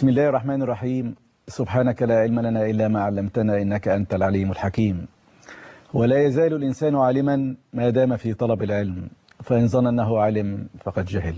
بسم الله الرحمن الرحيم. سبحانك لا علم لنا إلا ما علمتنا إنك أنت العليم الحكيم. ولا يزال الإنسان عالما ما دام في طلب العلم، فإن ظن أنه علم فقد جهل.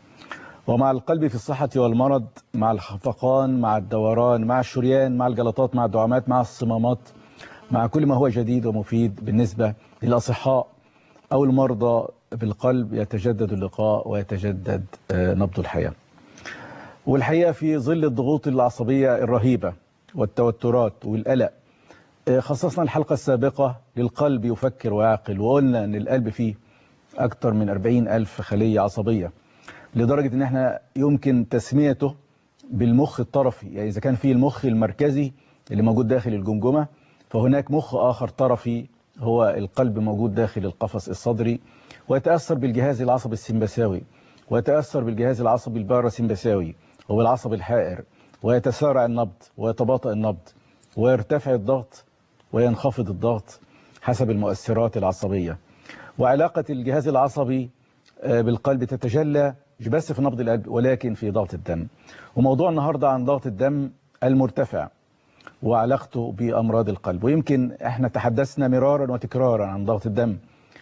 ومع القلب في الصحة والمرض، مع الخفقان، مع الدوران، مع الشريان، مع الجلطات، مع الدعامات، مع الصمامات، مع كل ما هو جديد ومفيد بالنسبة للأصحاء أو المرضى بالقلب، يتجدد اللقاء ويتجدد نبض الحياة. والحقيقة في ظل الضغوط العصبية الرهيبة والتوترات والقلق، خصصنا الحلقة السابقة للقلب يفكر ويعقل، وقلنا أن القلب فيه أكثر من 40,000 خلية عصبية، لدرجة أن احنا يمكن تسميته بالمخ الطرفي. يعني إذا كان فيه المخ المركزي اللي موجود داخل الجمجمة، فهناك مخ آخر طرفي هو القلب موجود داخل القفص الصدري، ويتأثر بالجهاز العصبي السمبثاوي، ويتأثر بالجهاز العصبي الباراسمبثاوي وبالعصب الحائر، ويتسارع النبض ويتباطأ النبض ويرتفع الضغط وينخفض الضغط حسب المؤثرات العصبية. وعلاقة الجهاز العصبي بالقلب تتجلى مش بس في نبض القلب ولكن في ضغط الدم. وموضوع النهاردة عن ضغط الدم المرتفع وعلاقته بأمراض القلب. ويمكن احنا تحدثنا مرارا وتكرارا عن ضغط الدم،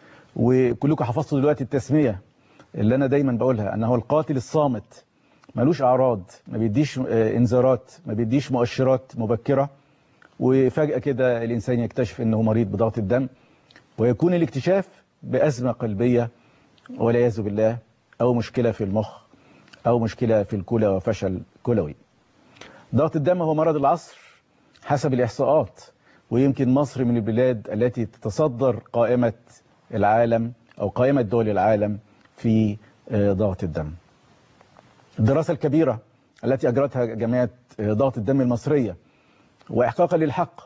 وكلكم حفظتوا دلوقتي التسمية اللي أنا دايما بقولها، أنه القاتل الصامت، ملوش أعراض، ما بيديش إنذارات، ما بيديش مؤشرات مبكرة، وفجأة كده الإنسان يكتشف أنه مريض بضغط الدم، ويكون الاكتشاف بأزمة قلبية والعياذ بالله، أو مشكلة في المخ، أو مشكلة في الكلى وفشل كلوي. ضغط الدم هو مرض العصر حسب الإحصاءات، ويمكن مصر من البلاد التي تتصدر قائمة العالم أو قائمة دول العالم في ضغط الدم. الدراسة الكبيرة التي أجرتها جمعية ضغط الدم المصرية، وإحقاقا للحق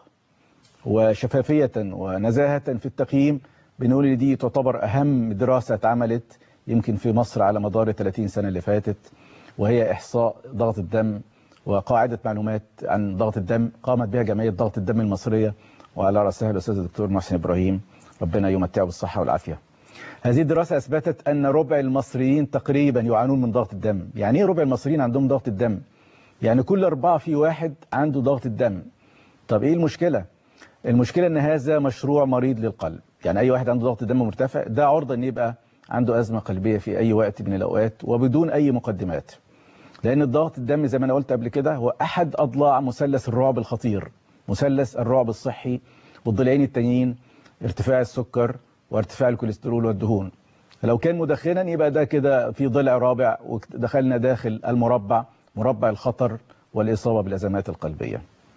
وشفافية ونزاهة في التقييم، بنقول ان دي تعتبر أهم دراسة اتعملت يمكن في مصر على مدار 30 سنة اللي فاتت، وهي إحصاء ضغط الدم وقاعدة معلومات عن ضغط الدم قامت بها جمعية ضغط الدم المصرية، وعلى رأسها الأستاذ الدكتور محسن إبراهيم، ربنا يمتعه بالصحة والعافية. هذه الدراسة أثبتت أن ربع المصريين تقريبا يعانون من ضغط الدم. يعني إيه ربع المصريين عندهم ضغط الدم؟ يعني كل 4 في واحد عنده ضغط الدم. طب إيه المشكلة؟ المشكلة أن هذا مشروع مريض للقلب. يعني أي واحد عنده ضغط دم مرتفع ده عرضة أن يبقى عنده أزمة قلبية في أي وقت من الأوقات وبدون أي مقدمات. لأن الضغط الدم زي ما أنا قلت قبل كده هو أحد أضلاع مثلث الرعب الخطير، مثلث الرعب الصحي، والضلعين التانيين ارتفاع السكر وارتفاع الكوليسترول والدهون. لو كان مدخنا يبقى ده كده في ضلع رابع، ودخلنا داخل المربع، مربع الخطر والإصابة بالأزمات القلبية.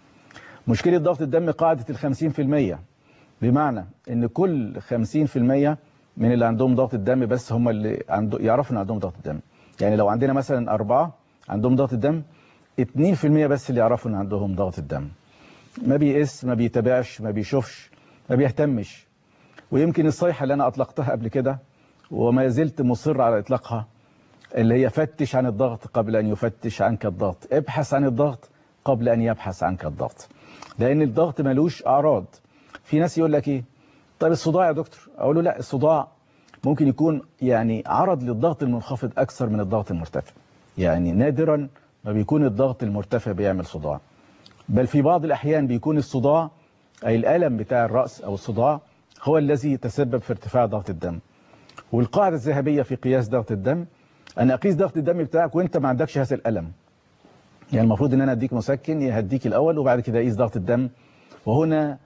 مشكلة ضغط الدم قاعدة 50%، بمعنى ان كل 50% من اللي عندهم ضغط الدم بس هم اللي يعرفوا ان عندهم ضغط الدم. يعني لو عندنا مثلا 4 عندهم ضغط الدم، 2% بس اللي يعرفوا ان عندهم ضغط الدم. ما بيقيس، ما بيتابعش، ما بيشوفش، ما بيهتمش. ويمكن الصيحة اللي انا اطلقتها قبل كده وما زلت مصر على اطلاقها، اللي هي فتش عن الضغط قبل ان يفتش عنك الضغط، ابحث عن الضغط قبل ان يبحث عنك الضغط. لان الضغط ملوش اعراض. في ناس يقول لك ايه، طيب الصداع يا دكتور؟ اقول له لا، الصداع ممكن يكون يعني عرض للضغط المنخفض اكثر من الضغط المرتفع. يعني نادرا ما بيكون الضغط المرتفع بيعمل صداع، بل في بعض الاحيان بيكون الصداع اي الالم بتاع الراس او الصداع هو الذي يتسبب في ارتفاع ضغط الدم. والقاعده الذهبيه في قياس ضغط الدم ان اقيس ضغط الدم بتاعك وانت ما عندكش هذا الالم. يعني المفروض ان انا اديك مسكن يهديك الاول وبعد كده اقيس ضغط الدم، وهنا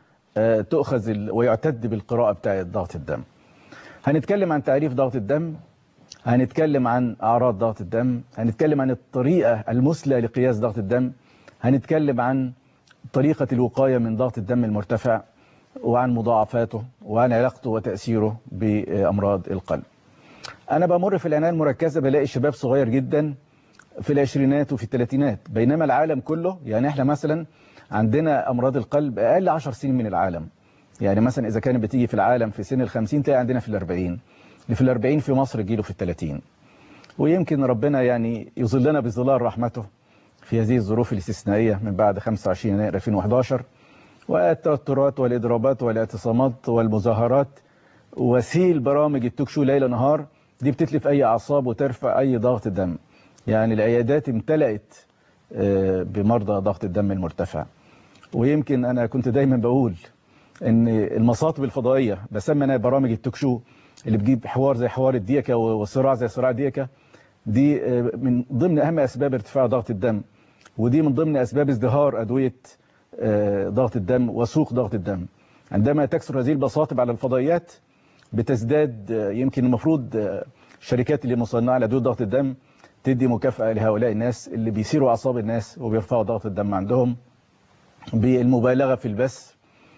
تؤخذ ويعتد بالقراءة بتاعة ضغط الدم. هنتكلم عن تعريف ضغط الدم، هنتكلم عن أعراض ضغط الدم، هنتكلم عن الطريقة المثلى لقياس ضغط الدم، هنتكلم عن طريقة الوقاية من ضغط الدم المرتفع، وعن مضاعفاته، وعن علاقته وتأثيره بأمراض القلب. أنا بمر في العناية المركزة بلاقي شباب صغير جدا في العشرينات وفي الثلاثينات، بينما العالم كله، يعني احنا مثلا عندنا أمراض القلب أقل 10 سنين من العالم. يعني مثلا إذا كانت بتيجي في العالم في سن 50 تلاقي عندنا في 40، اللي في 40 في مصر يجيله في 30. ويمكن ربنا يعني يظلنا بظلال رحمته في هذه الظروف الاستثنائية من بعد 25 يناير 2011، والتوترات والإضرابات والاعتصامات والمظاهرات وسيل برامج التوك شو ليل نهار، دي بتتلف أي أعصاب وترفع أي ضغط دم. يعني العيادات امتلأت بمرضى ضغط الدم المرتفع. ويمكن أنا كنت دايما بقول إن المصاطب الفضائية، بسمي أنا برامج التوك شو اللي بتجيب حوار زي حوار الديكة وصراع زي صراع ديكة، دي من ضمن أهم أسباب ارتفاع ضغط الدم، ودي من ضمن أسباب ازدهار أدوية ضغط الدم وسوق ضغط الدم. عندما تكثر هذه المصاطب على الفضائيات بتزداد. يمكن المفروض الشركات اللي مصنعة لأدوية ضغط الدم تدي مكافأة لهؤلاء الناس اللي بيثيروا أعصاب الناس وبيرفعوا ضغط الدم عندهم بالمبالغة في البث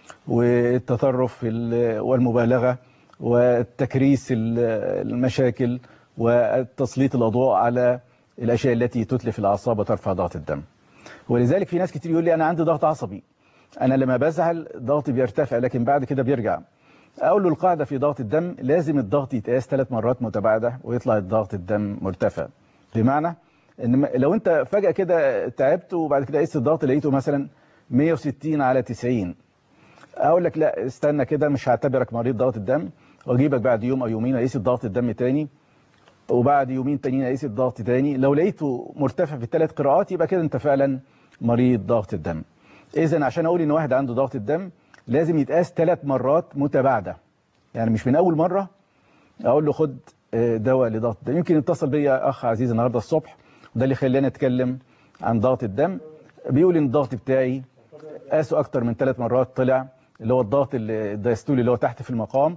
والتطرف والمبالغة والتكريس المشاكل وتسليط الأضواء على الأشياء التي تتلف الأعصاب وترفع ضغط الدم. ولذلك في ناس كتير يقول لي أنا عندي ضغط عصبي، أنا لما بزعل ضغطي بيرتفع لكن بعد كده بيرجع. أقول له القاعدة في ضغط الدم لازم الضغط يتقاس 3 مرات متباعدة ويطلع الضغط الدم مرتفع. بمعنى إن لو أنت فجأة كده تعبت وبعد كده قيست الضغط لقيته مثلا 160/90، أقول لك لا استنى كده، مش هعتبرك مريض ضغط الدم، وأجيبك بعد يوم أو يومين أقيس الضغط الدم تاني، وبعد يومين تانيين أقيس الضغط تاني. لو لقيته مرتفع في ال3 قراءات يبقى كده أنت فعلا مريض ضغط الدم. إذن عشان أقول إن واحد عنده ضغط الدم لازم يتقاس 3 مرات متباعدة، يعني مش من أول مرة أقول له خد دواء لضغط الدم. يمكن اتصل بيا أخ عزيز النهاردة الصبح، وده اللي خلاني أتكلم عن ضغط الدم، بيقول إن الضغط بتاعي قاسه أكتر من 3 مرات، طلع اللي هو الضغط الدايستولي اللي هو تحت في المقام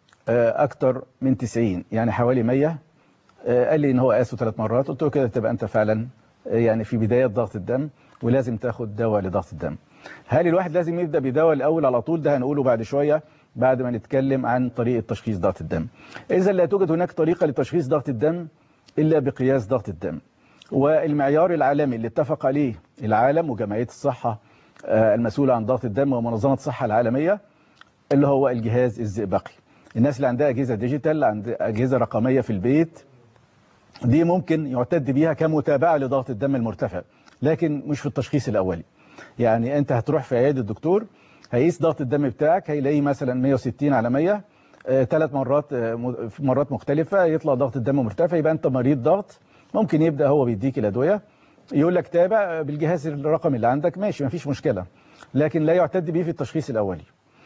أكتر من 90، يعني حوالي 100. قال لي إن هو قاسه 3 مرات. قلت له كده تبقى أنت فعلا يعني في بداية ضغط الدم ولازم تاخد دواء لضغط الدم. هل الواحد لازم يبدأ بدواء الأول على طول؟ ده هنقوله بعد شوية بعد ما نتكلم عن طريقة تشخيص ضغط الدم. إذا لا توجد هناك طريقة لتشخيص ضغط الدم إلا بقياس ضغط الدم، والمعيار العالمي اللي اتفق عليه العالم وجمعية الصحة المسؤولة عن ضغط الدم ومنظمة الصحة العالمية اللي هو الجهاز الزئبقي. الناس اللي عندها أجهزة ديجيتال، عندها أجهزة رقمية في البيت، دي ممكن يعتد بيها كمتابعة لضغط الدم المرتفع، لكن مش في التشخيص الأولي. يعني أنت هتروح في عيادة الدكتور هيقيس ضغط الدم بتاعك، هيلاقيه مثلا 160/100، 3 مرات مختلفة يطلع ضغط الدم مرتفع، يبقى أنت مريض ضغط. ممكن يبدأ هو بيديك الأدوية، يقول لك تابع بالجهاز الرقمي اللي عندك، ماشي مفيش مشكلة، لكن لا يعتد به في التشخيص الأولي،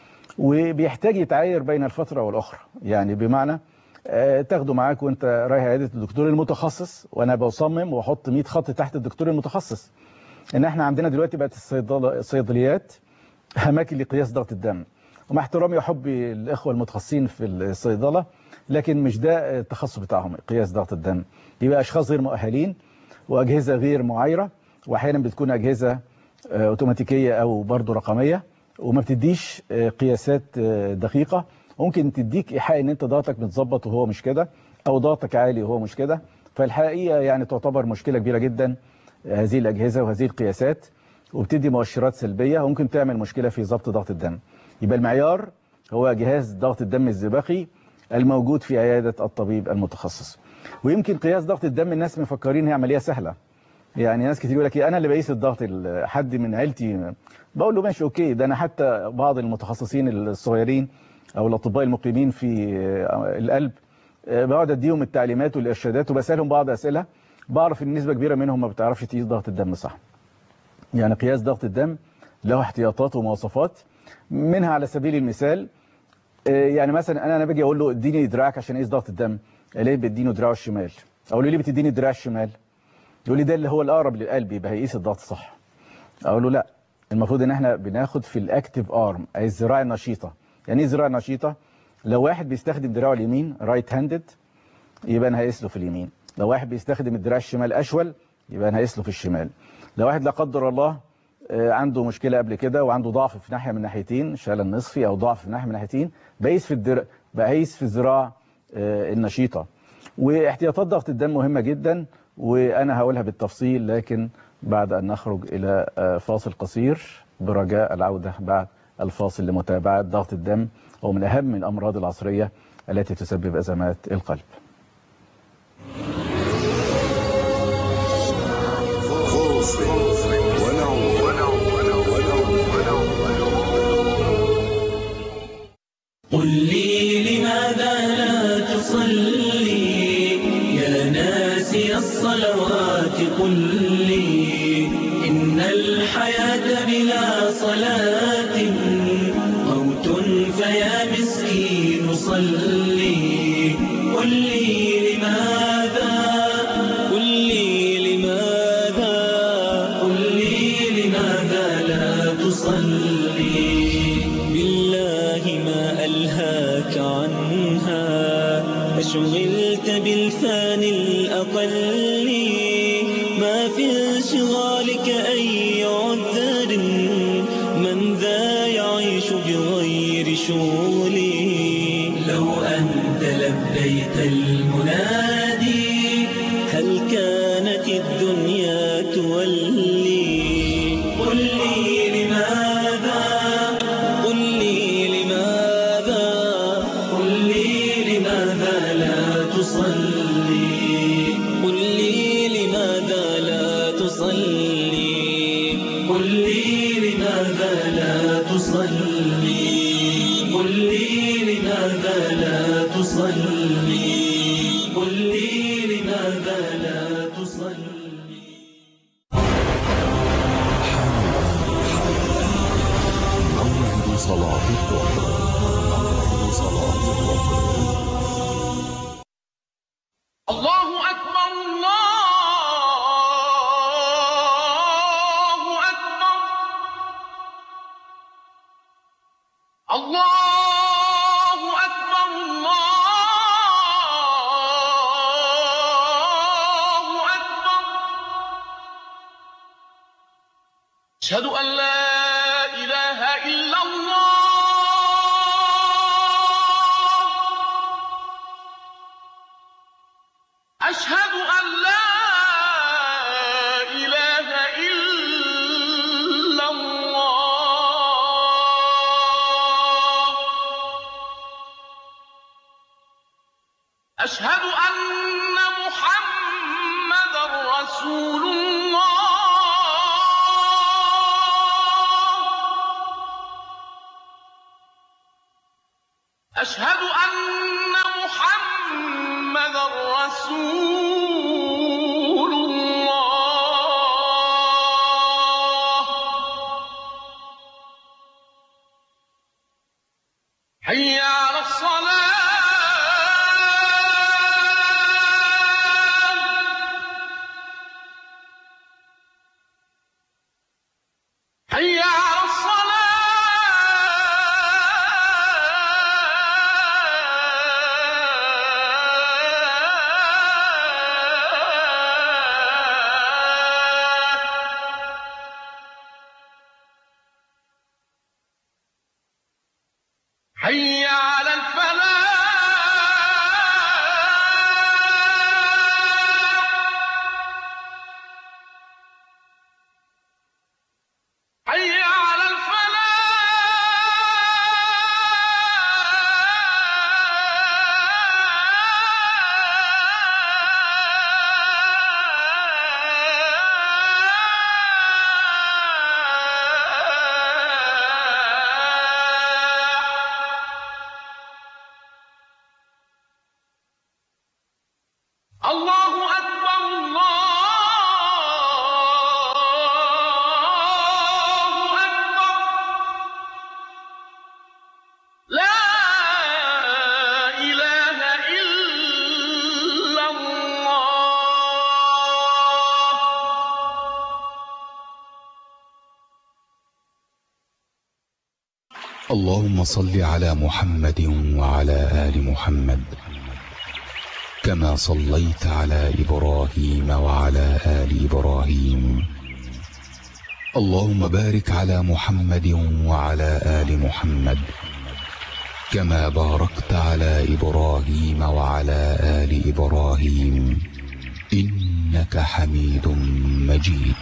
وبيحتاج يتعاير بين الفترة والأخرى. يعني بمعنى تاخده معاك وانت رايح عيادة الدكتور المتخصص، وانا بصمم واحط 100 خط تحت الدكتور المتخصص ان احنا عندنا دلوقتي بقت الصيدليات اماكن لقياس ضغط الدم. ومع احترامي وحبي الاخوه المتخصصين في الصيدله، لكن مش ده التخصص بتاعهم قياس ضغط الدم. يبقى اشخاص غير مؤهلين واجهزه غير معايره، واحيانا بتكون اجهزه اوتوماتيكيه او برضه رقميه وما بتديش قياسات دقيقه. ممكن تديك ايحاء ان انت ضغطك متظبط وهو مش كده، او ضغطك عالي وهو مش كده. فالحقيقه يعني تعتبر مشكله كبيره جدا هذه الاجهزه وهذه القياسات، وبتدي مؤشرات سلبيه وممكن تعمل مشكله في ضبط ضغط الدم. يبقى المعيار هو جهاز ضغط الدم الزئبقي الموجود في عياده الطبيب المتخصص. ويمكن قياس ضغط الدم الناس مفكرين هي عمليه سهله، يعني ناس كتير يقول لك انا اللي بقيس الضغط، حد من عيلتي، بقول له ماشي اوكي، ده انا حتى بعض المتخصصين الصغيرين او الاطباء المقيمين في القلب بقعد اديهم التعليمات والارشادات وبسالهم بعض اسئله، بعرف ان نسبه كبيره منهم ما بتعرفش تقيس ضغط الدم صح. يعني قياس ضغط الدم له احتياطات ومواصفات، منها على سبيل المثال يعني مثلا انا باجي اقول له اديني دراعك عشان اقيس ضغط الدم، الاقيه بيديني دراعه الشمال، اقول له ليه بتديني دراع الشمال؟ يقول لي ده اللي هو الاقرب للقلب يبقى هيقيس الضغط صح. اقول له لا، المفروض ان احنا بناخد في الاكتيف ارم اي الذراع النشيطه. يعني ايه الذراع النشيطه؟ لو واحد بيستخدم دراعه اليمين رايت هاندد يبقى انا هقيس له في اليمين، لو واحد بيستخدم الدراع الشمال اشول يبقى انا هقيس له في الشمال، لو واحد لا قدر الله عنده مشكله قبل كده وعنده ضعف في ناحيه من ناحيتين، شلل نصفي او ضعف في ناحيه من ناحيتين، بقيس في الذراع النشيطه. واحتياطات ضغط الدم مهمه جدا وانا هقولها بالتفصيل، لكن بعد ان نخرج الى فاصل قصير برجاء العوده بعد الفاصل لمتابعه ضغط الدم، وهو من اهم الامراض العصريه التي تسبب ازمات القلب. قل لي لماذا لا تصلي يا ناسي الصلوات، قل لي صلاة موت فيا مسكين صلي. قل لي لماذا قل لي لماذا قل لي لماذا لا تصلي. بالله ما ألهاك عنها أشغلت بالفاني الأقل. ما في انشغالك أي عذر من ذا يعيش بغير شغلي. لو أنت لبيت المنادي هل كانت الدنيا تولي. قل لي لماذا قل لي لماذا قل لي لماذا لا تصلي. قل لي لماذا لا تصلي. قل لي لماذا لا تصلي. قل لي لماذا لا تصلي. قل لي لماذا لا تصلي. موعد صلاة الظهر. موعد صلاة الظهر. الله أكبر الله أكبر. الله أكبر الله أكبر. أشهد أن لا إله إلا الله. أشهد أن لا إله إلا الله. أشهد أن محمدًا رسول الله. أشهد أن محمدًا رسول الله. حي على الصلاة. حي على حي على الفلاح. حي على الله أكبر الله أكبر. لا إله إلا الله. اللهم صل على محمد وعلى آل محمد كما صليت على إبراهيم وعلى آل إبراهيم. اللهم بارك على محمد وعلى آل محمد كما باركت على إبراهيم وعلى آل إبراهيم إنك حميد مجيد.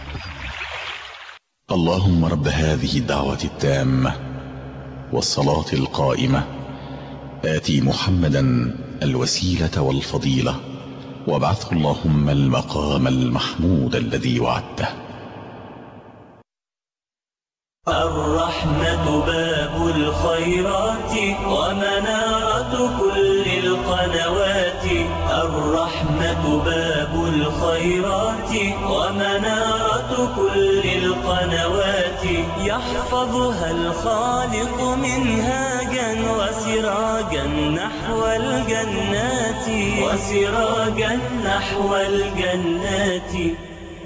اللهم رب هذه الدعوة التامة والصلاة القائمة آتي محمدا الوسيلة والفضيلة وابعثه اللهم المقام المحمود الذي وعدته. الرحمة باب الخيرات ومنارة كل القنوات. الرحمة باب الخيرات ومنارة كل القنوات. يحفظ يحفظها الخالق منهاجا وسراجا نحو الجنات وسراجا نحو الجنات.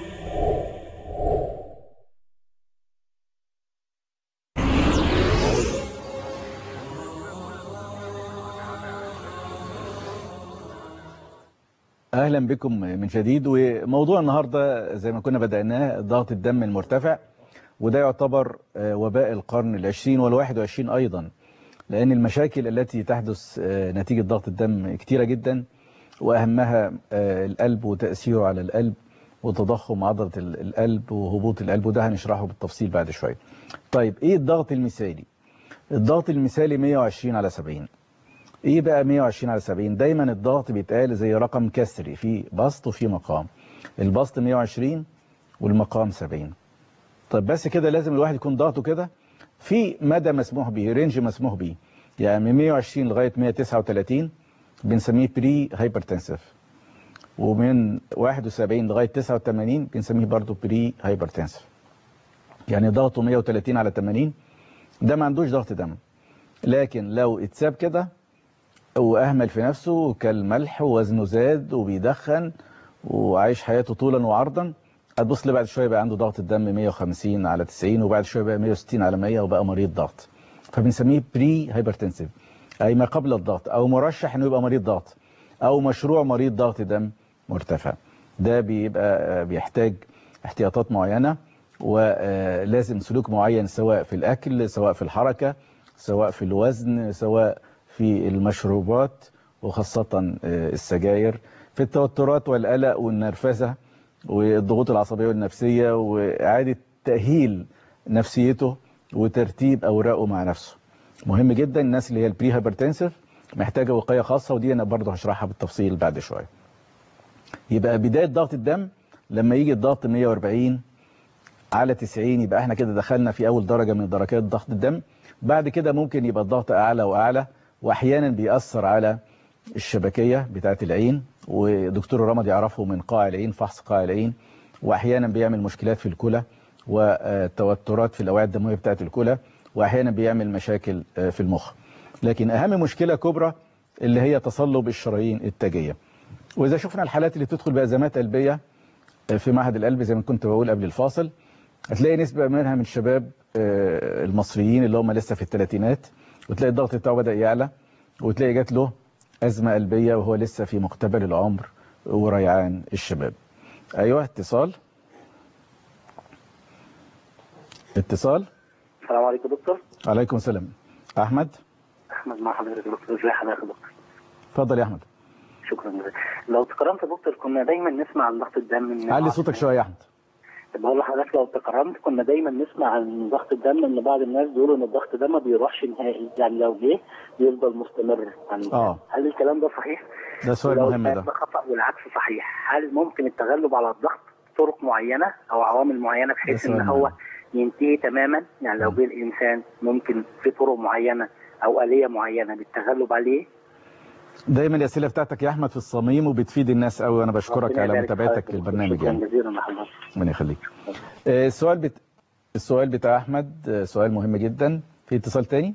أهلا بكم من جديد. وموضوع النهاردة زي ما كنا بدأناه ضغط الدم المرتفع، وده يعتبر وباء القرن ال20 وال21 أيضا، لأن المشاكل التي تحدث نتيجة ضغط الدم كتيرة جدا، وأهمها القلب وتأثيره على القلب وتضخم عضلة القلب وهبوط القلب، وده هنشرحه بالتفصيل بعد شوية. طيب إيه الضغط المثالي؟ الضغط المثالي 120/70. ايه بقى 120/70؟ دايما الضغط بيتقال زي رقم كسري، في بسط وفي مقام. البسط 120 والمقام 70. طب بس كده لازم الواحد يكون ضغطه كده؟ في مدى مسموح به، رينج مسموح به، يعني من 120 لغايه 139 بنسميه بري هايبرتنسيف، ومن 71 لغايه 89 بنسميه برضه بري هايبرتنسيف. يعني ضغطه 130/80 ده ما عندوش ضغط دم. لكن لو اتساب كده واهمل في نفسه وكل ملح ووزنه زاد وبيدخن وعايش حياته طولا وعرضا، هتبص لي بعد شويه بقى عنده ضغط الدم 150/90، وبعد شويه بقى 160/100 وبقى مريض ضغط. فبنسميه بري هايبرتنسيف، اي ما قبل الضغط، او مرشح انه يبقى مريض ضغط، او مشروع مريض ضغط دم مرتفع. ده بيبقى بيحتاج احتياطات معينه، ولازم سلوك معين، سواء في الاكل، سواء في الحركه، سواء في الوزن، سواء في المشروبات، وخاصة السجاير، في التوترات والقلق والنرفزة والضغوط العصبية والنفسية، وإعادة تأهيل نفسيته وترتيب أوراقه مع نفسه. مهم جدا. الناس اللي هي البري هايبرتنسيف محتاجة وقاية خاصة، ودي أنا برضه هشرحها بالتفصيل بعد شوية. يبقى بداية ضغط الدم لما يجي الضغط 140/90، يبقى احنا كده دخلنا في أول درجة من درجات ضغط الدم. بعد كده ممكن يبقى الضغط أعلى وأعلى، واحيانا بيأثر على الشبكية بتاعت العين، ودكتور رمض يعرفه من قاع العين، فحص قاع العين. واحيانا بيعمل مشكلات في الكلى وتوترات في الأوعية الدموية بتاعت الكلى، واحيانا بيعمل مشاكل في المخ. لكن أهم مشكلة كبرى اللي هي تصلب الشرايين التاجية. وإذا شفنا الحالات اللي بتدخل بأزمات قلبية في معهد القلب زي ما كنت بقول قبل الفاصل، هتلاقي نسبة منها من الشباب المصريين اللي هم لسه في الثلاثينات، وتلاقي الضغط بتاعه بدأ يعلى، وتلاقي جات له أزمة قلبية وهو لسه في مقتبل العمر وريعان الشباب. أيوه، اتصال. السلام عليكم دكتور. عليكم السلام. أحمد مع حضرتك يا دكتور. ازي حضرتك يا دكتور؟ اتفضل يا أحمد. شكرا جزيلا. لو تكرمت يا دكتور، كنا دايما نسمع عن ضغط الدم. علي صوتك شوية يا أحمد. بقول لحضرتك لو تكرمت، كنا دايما نسمع عن ضغط الدم ان بعض الناس بيقولوا ان الضغط ده ما بيروحش نهائي، يعني لو جه بيفضل مستمر. هل الكلام ده صحيح؟ ده سؤال مهم. ده خطأ والعكس صحيح. هل ممكن التغلب على الضغط طرق معينة او عوامل معينة بحيث ان هو ينتهي تماما؟ يعني لو جه الانسان ممكن في طرق معينة او آلية معينة للتغلب عليه؟ دايما الأسئلة بتاعتك يا أحمد في الصميم وبتفيد الناس قوي، وأنا بشكرك على متابعتك للبرنامج. شكرا جزيلا يا حضرتك. ربنا يخليك. السؤال بتاع أحمد سؤال مهم جدا. في اتصال تاني؟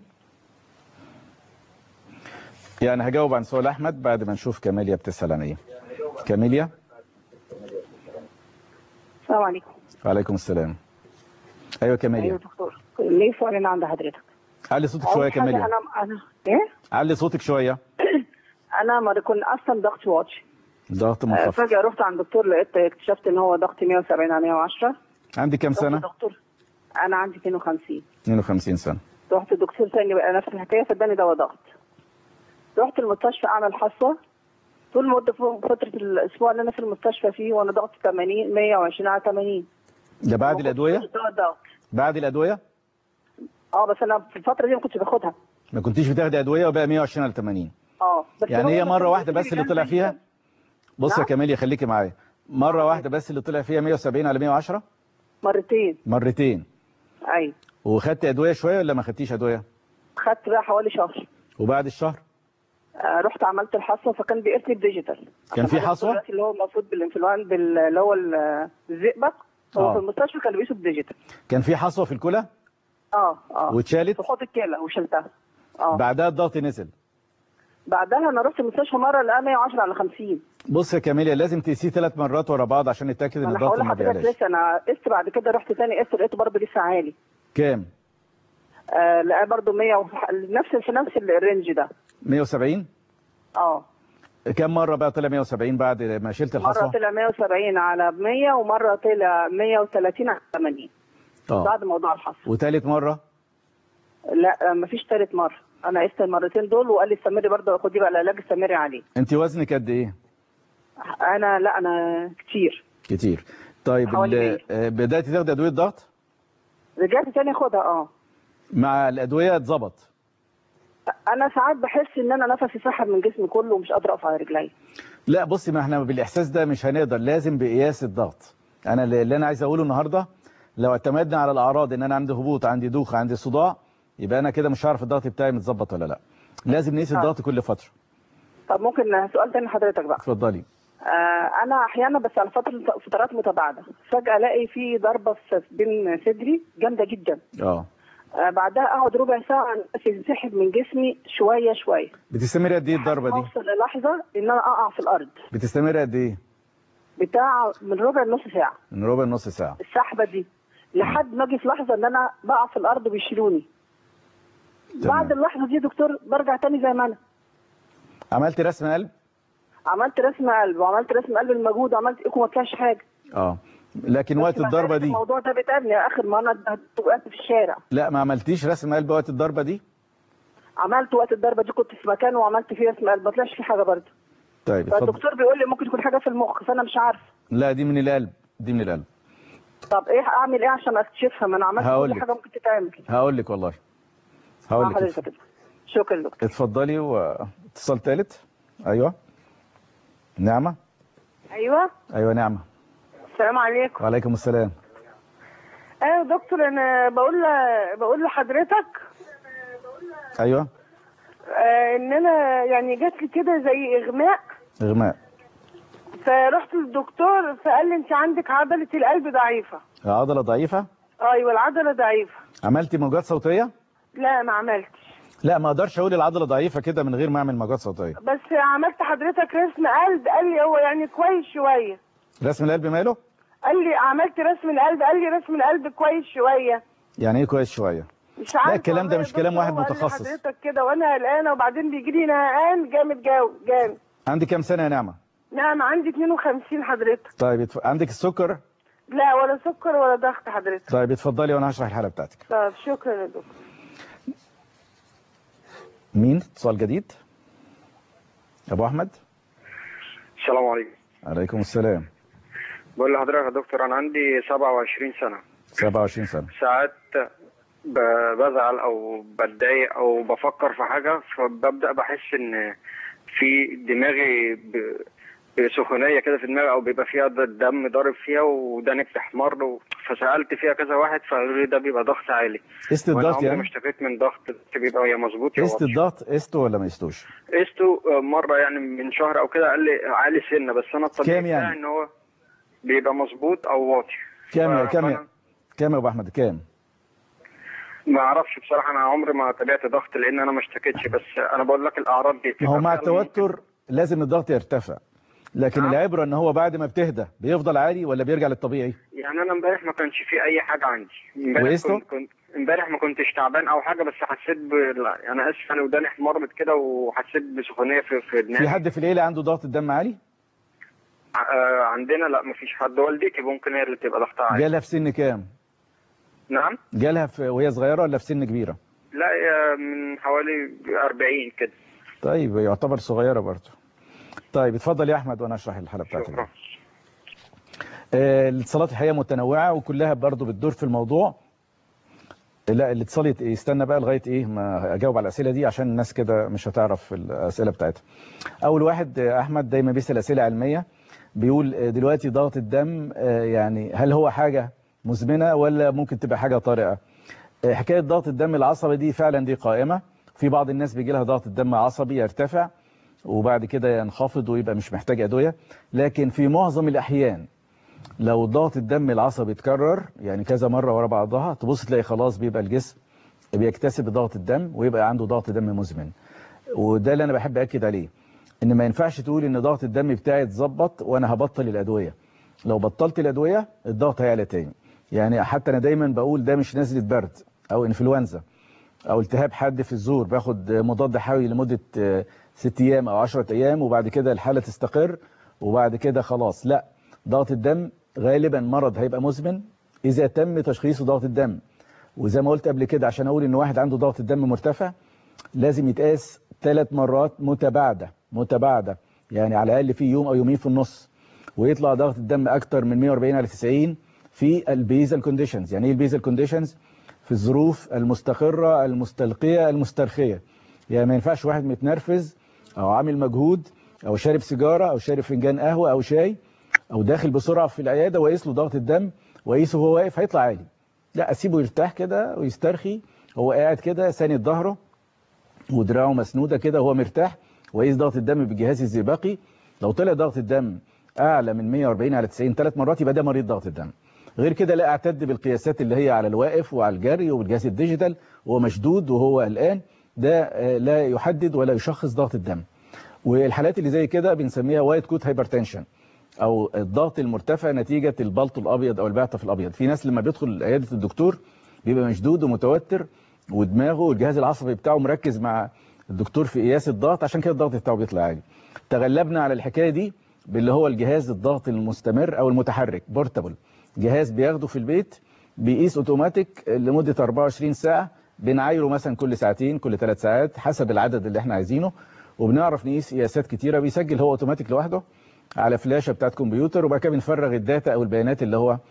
يعني هجاوب عن سؤال أحمد بعد ما نشوف كاميليا بتسأل عن إيه. كاميليا. السلام عليكم. وعليكم السلام. أيوة كاميليا. أيوة دكتور، ليه سؤالين عند حضرتك؟ علي صوتك شوية كاميليا. أنا إيه؟ علي صوتك شوية. أنا ما كنت أصلا ضغط واطي. ضغط منخفض. فجأة رحت عند الدكتور، اكتشفت إن هو ضغطي 170/110. عندي كام سنة؟ دكتور أنا عندي 52. 52 سنة. رحت الدكتور تاني بقى نفس الحكاية، فاداني دواء ضغط. رحت المستشفى أعمل حصوة. طول مدة فترة الأسبوع اللي أنا في المستشفى فيه وأنا ضغط 80 120/80. ده بعد الأدوية؟ بعد الأدوية؟ بس أنا في الفترة دي ما كنتش باخدها. ما كنتيش بتاخدي أدوية وبقى 120/80؟ بس يعني هي مرة واحدة بس اللي طلع فيها؟ بص يا كاميليا خليكي معايا. مرة واحدة بس اللي طلع فيها 170/110؟ مرتين. أيوة. وخدتي أدوية شوية ولا ما خدتيش أدوية؟ خدت بقى حوالي شهر. وبعد الشهر؟ رحت عملت الحصوة، فكان بيقيس لي الديجيتال. كان في حصوة؟ اللي هو المفروض بالانفلونزا اللي هو الزئبق، هو في المستشفى كانوا بيقيسوا الديجيتال. كان في حصوة في الكلى؟ واتشالت؟ في حوض الكلى وشلتها. بعدها الضغط نزل؟ بعدها انا رحت المستشفى مره لقى 110/50. بص يا كاميليا، لازم تقيسيه 3 مرات ورا بعض عشان نتاكد ان الضغط ما بيعلاش. لسه انا قست بعد كده، رحت تاني قست لقيته برضه لسه عالي. كام؟ لقى برضه 100 في نفس الرينج ده. 170؟ كم مره بقى طلع 170 بعد ما شلت الحصوه؟ مره طلع 170 على 100، ومره طلع 130 على 80 بعد موضوع الحصوه. وثالث مره؟ لا مفيش ثالث مره، انا قست المرتين دول وقال لي استمري برضه، خدي بقى العلاج استمري عليه. انت وزنك قد ايه؟ انا كتير. طيب بدأتي تاخدي ادويه ضغط؟ رجعت تاني اخدها. مع الادويه اتظبط؟ انا ساعات بحس ان انا نفسي سحب من جسمي كله ومش قادره اقف على رجلي. لا بصي، ما احنا بالاحساس ده مش هنقدر، لازم بقياس الضغط. انا اللي انا عايز اقوله النهارده، لو اعتمدنا على الاعراض ان انا عندي هبوط، عندي دوخه، عندي صداع، يبقى انا كده مش هعرف الضغط بتاعي متظبط ولا لا. لازم نقيس الضغط كل فتره. طب ممكن سؤال تاني لحضرتك بقى؟ اتفضلي. انا احيانا بس على فترات متباعده فجاه الاقي في ضربه بين صدري جامده جدا. بعدها اقعد ربع ساعه تنسحب من جسمي شويه شويه. بتستمر قد ايه الضربه دي؟ اوصل للحظه ان انا اقع في الارض. بتستمر قد ايه؟ بتاع من ربع لنص ساعه. من ربع لنص ساعه السحبه دي لحد ما اجي في لحظه ان انا بقع في الارض وبيشيلوني. بعد اللحظه دي دكتور برجع تاني زي ما انا. عملت رسم قلب؟ عملت رسم قلب وعملت رسم قلب المجهود وعملت ايكو، ما طلعش حاجه. لكن وقت الضربه دي الموضوع ده بيتقابلني اخر ما انا وقت في الشارع. لا ما عملتيش رسم قلب وقت الضربه دي؟ عملت وقت الضربه دي، كنت في مكان وعملت فيه رسم قلب ما طلعش فيه حاجه برضه. طيب فالدكتور بيقول لي ممكن تكون حاجه في المخ، فانا مش عارف. لا دي من القلب، دي من القلب. طب ايه اعمل ايه عشان اكتشفها؟ ما انا عملت كل حاجه ممكن تتعمل. هقول لك والله، هقول لك. شكرا دكتور. اتفضلي. واتصال ثالث. ايوه نعمه. ايوه نعمه. السلام عليكم. وعليكم السلام. ايوه دكتور، انا بقول لحضرتك. ايوه. ان انا يعني جات لي كده زي اغماء. فرحت للدكتور فقال لي انت عندك عضله القلب ضعيفه. عضله ضعيفه؟ ايوه العضله ضعيفه. عملتي موجات صوتيه؟ لا ما عملتش. لا ما اقدرش اقول العضله ضعيفه كده من غير ما اعمل موجات صوتيه. بس عملت حضرتك رسم قلب، قال لي هو يعني كويس شويه. رسم القلب ماله؟ قال لي عملت رسم القلب، قال لي رسم القلب كويس شويه. يعني ايه كويس شويه؟ مش عارف. لا الكلام ده مش كلام واحد متخصص. حضرتك كده وانا قلقانه وبعدين بيجي لي نهقان جامد جامد. عندك كام سنه يا نعمه؟ نعم عندي 52 حضرتك. طيب عندك السكر؟ لا ولا سكر ولا ضغط حضرتك. طيب اتفضلي وانا هشرح الحاله بتاعتك. طيب شكرا يا دكتور. مين؟ اتصال جديد. ابو احمد. السلام عليكم. عليكم السلام. بقول لحضرتك يا دكتور انا عندي 27 سنه. 27 سنه. ساعات بزعل او بتضايق او بفكر في حاجه فببدا بحس ان في دماغي بسخونيه كده في دماغي، او بيبقى فيها الدم ضارب فيها وداني بتحمر، فسالت فيها كذا واحد فقالوا لي ده بيبقى ضغط عالي. قست الضغط يعني؟ مش اشتكيت من ضغط، بيبقى يا مظبوط يا قست الضغط؟ قسته ولا ما قستوش؟ قسته مره يعني من شهر او كده، قال لي عالي سنه، بس انا الطبيعي بتاعي يعني؟ ان هو بيبقى مظبوط او واطي. كام يا ابو احمد؟ كام؟ ما اعرفش بصراحه، انا عمري ما تابعت ضغط لان انا ما اشتكيتش، بس انا بقول لك الاعراض دي هو مع التوتر لازم الضغط يرتفع، لكن العبره ان هو بعد ما بتهدى بيفضل عالي ولا بيرجع للطبيعي؟ يعني انا امبارح ما كانش في اي حاجه عندي. امبارح ما كنتش تعبان او حاجه، بس حسيت انا اسف انا وداني احمرت كده وحسيت بسخونيه في دماغي. في حد في العيله عنده ضغط الدم عالي؟ عندنا لا ما فيش حد. والدتي ممكن هي اللي تبقى ضغطها عالي. جالها في سن كام؟ نعم؟ جالها وهي صغيره ولا في سن كبيره؟ لا هي من حوالي 40 كده. طيب يعتبر صغيره برضه. طيب اتفضل يا احمد وانا اشرح الحاله بتاعتك. شكرا. الاتصالات الحقيقه متنوعه وكلها برضه بتدور في الموضوع. لا الاتصال يستنى بقى لغايه ايه ما اجاوب على الاسئله دي عشان الناس كده مش هتعرف الاسئله بتاعتها. اول واحد احمد دايما بيسال اسئله علميه، بيقول دلوقتي ضغط الدم يعني هل هو حاجه مزمنه ولا ممكن تبقى حاجه طارئه؟ حكايه ضغط الدم العصبي دي فعلا دي قائمه، في بعض الناس بيجي لها ضغط الدم عصبي يرتفع وبعد كده ينخفض ويبقى مش محتاج ادويه، لكن في معظم الاحيان لو ضغط الدم العصبي اتكرر يعني كذا مرة ورا بعضها، تبص تلاقي خلاص بيبقى الجسم بيكتسب ضغط الدم ويبقى عنده ضغط دم مزمن. وده اللي انا بحب اكد عليه، ان ما ينفعش تقول ان ضغط الدم بتاعي اتظبط وانا هبطل الادويه. لو بطلت الادويه الضغط هيعلى تاني. يعني حتى انا دايما بقول ده مش نزله برد او انفلونزا او التهاب حاد في الزور باخد مضاد حيوي لمده 6 ايام او 10 ايام وبعد كده الحاله تستقر وبعد كده خلاص. لا، ضغط الدم غالبا مرض هيبقى مزمن اذا تم تشخيص ضغط الدم. وزي ما قلت قبل كده، عشان اقول ان واحد عنده ضغط الدم مرتفع لازم يتقاس 3 مرات متباعده، يعني على الاقل في يوم او يومين في النص، ويطلع ضغط الدم اكتر من 140/90 في البيزال كونديشنز. يعني ايه البيزال كونديشنز؟ في الظروف المستقره المستلقيه المسترخيه. يعني ما ينفعش واحد متنرفز او عامل مجهود او شارب سيجاره او شارب فنجان قهوه او شاي او داخل بسرعه في العياده وقيس له ضغط الدم وقيسه وهو واقف هيطلع عالي. لا، اسيبه يرتاح كده ويسترخي، هو قاعد كده ساند ظهره ودراعه مسنوده كده وهو مرتاح، وقيس ضغط الدم بالجهاز الزئبقي. لو طلع ضغط الدم اعلى من 140/90 3 مرات يبقى ده مريض ضغط الدم. غير كده لا اعتد بالقياسات اللي هي على الواقف وعلى الجري وبالجهاز الديجيتال وهو مشدود وهو قلقان، ده لا يحدد ولا يشخص ضغط الدم. والحالات اللي زي كده بنسميها وايت كوت هايبرتنشن او الضغط المرتفع نتيجه البلطو الابيض او البعطف الابيض. في ناس لما بيدخل عياده الدكتور بيبقى مشدود ومتوتر ودماغه والجهاز العصبي بتاعه مركز مع الدكتور في قياس الضغط، عشان كده الضغط بتاعه بيطلع عالي. تغلبنا على الحكايه دي باللي هو الجهاز الضغط المستمر او المتحرك بورتابل، جهاز بياخده في البيت بيقيس اوتوماتيك لمده 24 ساعه، بنعايره مثلا كل ساعتين كل 3 ساعات حسب العدد اللي احنا عايزينه، وبنعرف نقيس قياسات كتيره. بيسجل هو اوتوماتيك لوحده على فلاشه بتاعت كمبيوتر، وبعد كده بنفرغ الداتا او البيانات اللي هو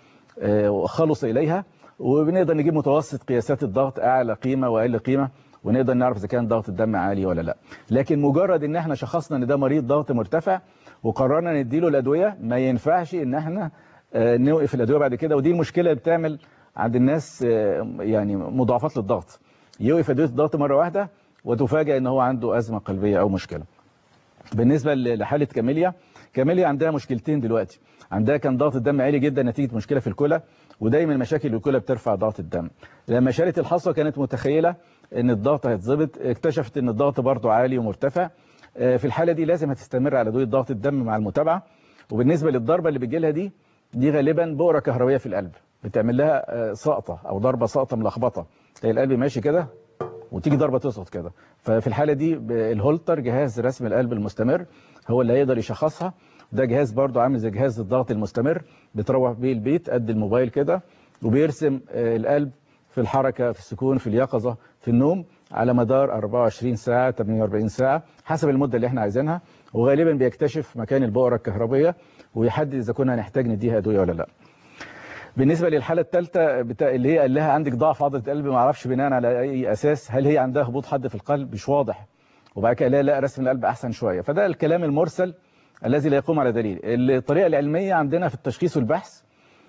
خلص اليها، وبنقدر نجيب متوسط قياسات الضغط اعلى قيمه واقل قيمه، ونقدر نعرف اذا كان ضغط الدم عالي ولا لا. لكن مجرد ان احنا شخصنا ان ده مريض ضغط مرتفع وقررنا نديله الادويه، ما ينفعش ان احنا نوقف الادويه بعد كده. ودي المشكله اللي بتعمل عند الناس يعني مضاعفات للضغط. يوقف ادويه الضغط مره واحده وتفاجئ ان هو عنده ازمه قلبيه او مشكله. بالنسبه لحاله كاميليا عندها مشكلتين دلوقتي. عندها كان ضغط الدم عالي جدا نتيجه مشكله في الكلى، ودايما مشاكل الكلى بترفع ضغط الدم. لما شالت الحصوه كانت متخيله ان الضغط هيتظبط، اكتشفت ان الضغط برضه عالي ومرتفع. في الحاله دي لازم هتستمر على ادويه ضغط الدم مع المتابعه. وبالنسبه للضربه اللي بتجي لها دي غالبا بؤره كهربائيه في القلب بتعمل لها سقطه او ضربه سقطه ملخبطه، تلاقي القلب ماشي كده وتيجي ضربه تسقط كده. ففي الحاله دي الهولتر جهاز رسم القلب المستمر هو اللي هيقدر يشخصها. ده جهاز برضه عامل زي جهاز الضغط المستمر، بتروح بيه البيت قد الموبايل كده، وبيرسم القلب في الحركه في السكون في اليقظه في النوم على مدار 24 ساعه 48 ساعه حسب المده اللي احنا عايزينها، وغالبا بيكتشف مكان البؤره الكهربائيه ويحدد اذا كنا هنحتاج نديها ادويه ولا لا. بالنسبه للحاله الثالثه اللي هي قال لها عندك ضعف عضله القلب، ما اعرفش بناء على اي اساس، هل هي عندها هبوط حاد في القلب؟ مش واضح. وبعد كده لا رسم القلب احسن شويه. فده الكلام المرسل الذي لا يقوم على دليل. الطريقه العلميه عندنا في التشخيص والبحث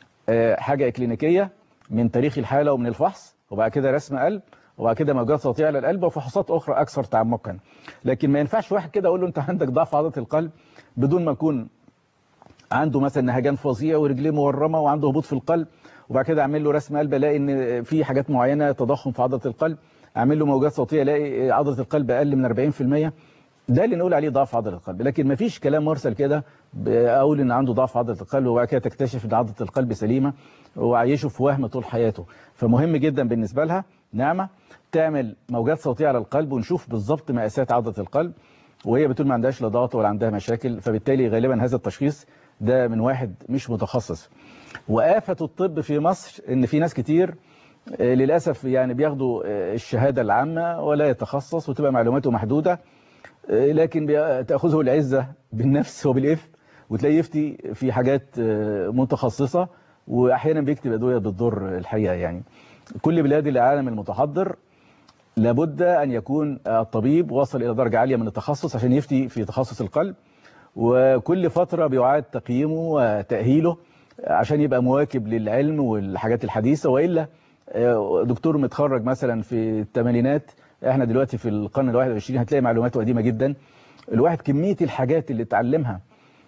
حاجه اكلينيكيه من تاريخ الحاله ومن الفحص، وبعد كده رسم قلب، وبعد كده موجات صوتيه على القلب وفحوصات اخرى اكثر تعمقا. لكن ما ينفعش واحد كده اقول له انت عندك ضعف عضله القلب بدون ما يكون عنده مثلا نهجان فظيع ورجليه مورمه وعنده هبوط في القلب، وبعد كده اعمل له رسم قلب الاقي ان في حاجات معينه تضخم في عضله القلب، اعمل له موجات صوتيه الاقي عضله القلب اقل من 40%. ده اللي نقول عليه ضعف عضله القلب. لكن ما فيش كلام مرسل كده اقول ان عنده ضعف عضله القلب وبعد كده تكتشف ان عضله القلب سليمه وعيشه في وهم طول حياته. فمهم جدا بالنسبه لها نعمه تعمل موجات صوتيه على القلب ونشوف بالظبط مقاسات عضله القلب، وهي بتقول ما عندهاش لا ضغط ولا عندها مشاكل. فبالتالي غالبا هذا التشخيص ده من واحد مش متخصص. وآفة الطب في مصر ان في ناس كتير للاسف يعني بياخدوا الشهاده العامه ولا يتخصص وتبقى معلوماته محدوده، لكن تاخذه العزه بالنفس وبالإثم، وتلاقيه يفتي في حاجات متخصصه واحيانا بيكتب ادويه بتضر الحقيقه. يعني كل بلاد العالم المتحضر لابد ان يكون الطبيب وصل الى درجه عاليه من التخصص عشان يفتي في تخصص القلب، وكل فتره بيعاد تقييمه وتاهيله عشان يبقى مواكب للعلم والحاجات الحديثه. والا دكتور متخرج مثلا في الثمانينات، احنا دلوقتي في القرن ال21 هتلاقي معلوماته قديمه جدا. الواحد كميه الحاجات اللي اتعلمها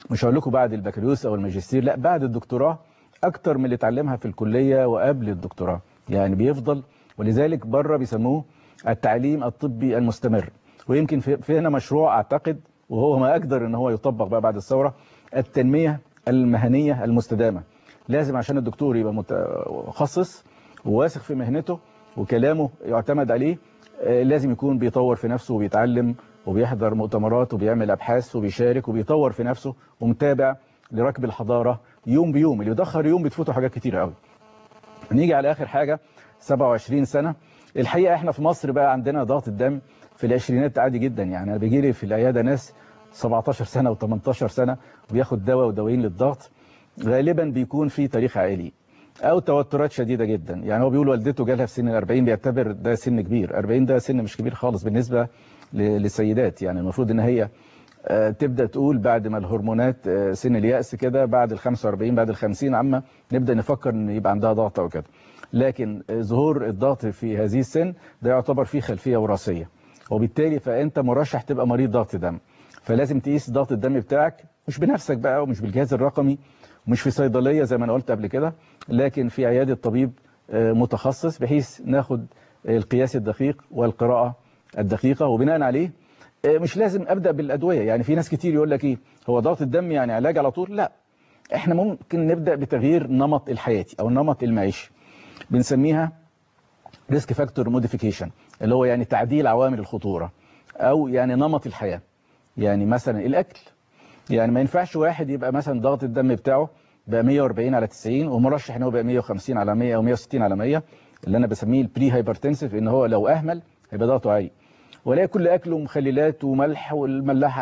مش هقول لكم بعد البكالوريوس او الماجستير، لا بعد الدكتوراه اكتر من اللي اتعلمها في الكليه وقبل الدكتوراه، يعني بيفضل. ولذلك بره بيسموه التعليم الطبي المستمر. ويمكن في هنا مشروع اعتقد وهو ما اقدر ان هو يطبق بقى بعد الثوره، التنميه المهنيه المستدامه. لازم عشان الدكتور يبقى متخصص وواثق في مهنته وكلامه يعتمد عليه، لازم يكون بيطور في نفسه وبيتعلم وبيحضر مؤتمرات وبيعمل ابحاث وبيشارك وبيطور في نفسه ومتابع لركب الحضاره يوم بيوم. اللي يتاخر يوم بتفوته حاجات كتيره قوي. نيجي على اخر حاجه 27 سنه. الحقيقه احنا في مصر بقى عندنا ضغط الدم في العشرينات عادي جدا. يعني انا بيجي لي في العياده ناس 17 سنه و18 سنه وبياخد دواء ودوايين للضغط. غالبا بيكون في تاريخ عائلي او توترات شديده جدا. يعني هو بيقول والدته جالها في سن ال40، بيعتبر ده سن كبير. 40 ده سن مش كبير خالص بالنسبه للسيدات. يعني المفروض ان هي تبدا تقول بعد ما الهرمونات سن اليأس كده بعد ال45 بعد ال50 عامه نبدا نفكر ان يبقى عندها ضغط او كده. لكن ظهور الضغط في هذه السن ده يعتبر فيه خلفيه وراثيه، وبالتالي فانت مرشح تبقى مريض ضغط دم. فلازم تقيس ضغط الدم بتاعك مش بنفسك بقى ومش بالجهاز الرقمي ومش في صيدليه زي ما انا قلت قبل كده، لكن في عياده طبيب متخصص بحيث ناخد القياس الدقيق والقراءه الدقيقه، وبناء عليه مش لازم ابدا بالادويه. يعني في ناس كتير يقول لك ايه هو ضغط الدم يعني علاج على طول؟ لا، احنا ممكن نبدا بتغيير نمط الحياتي او النمط المعيشي، بنسميها ريسك فاكتور موديفيكيشن، اللي هو يعني تعديل عوامل الخطوره او يعني نمط الحياه. يعني مثلا الاكل، يعني ما ينفعش واحد يبقى مثلا ضغط الدم بتاعه بقى 140 على 90 ومرشح ان هو بقى 150 على 100 او 160 على 100، اللي انا بسميه البري هايبرتنسيف، ان هو لو اهمل هيبقى ضغطه عالي. ولا كل اكله مخللات وملح والملاحه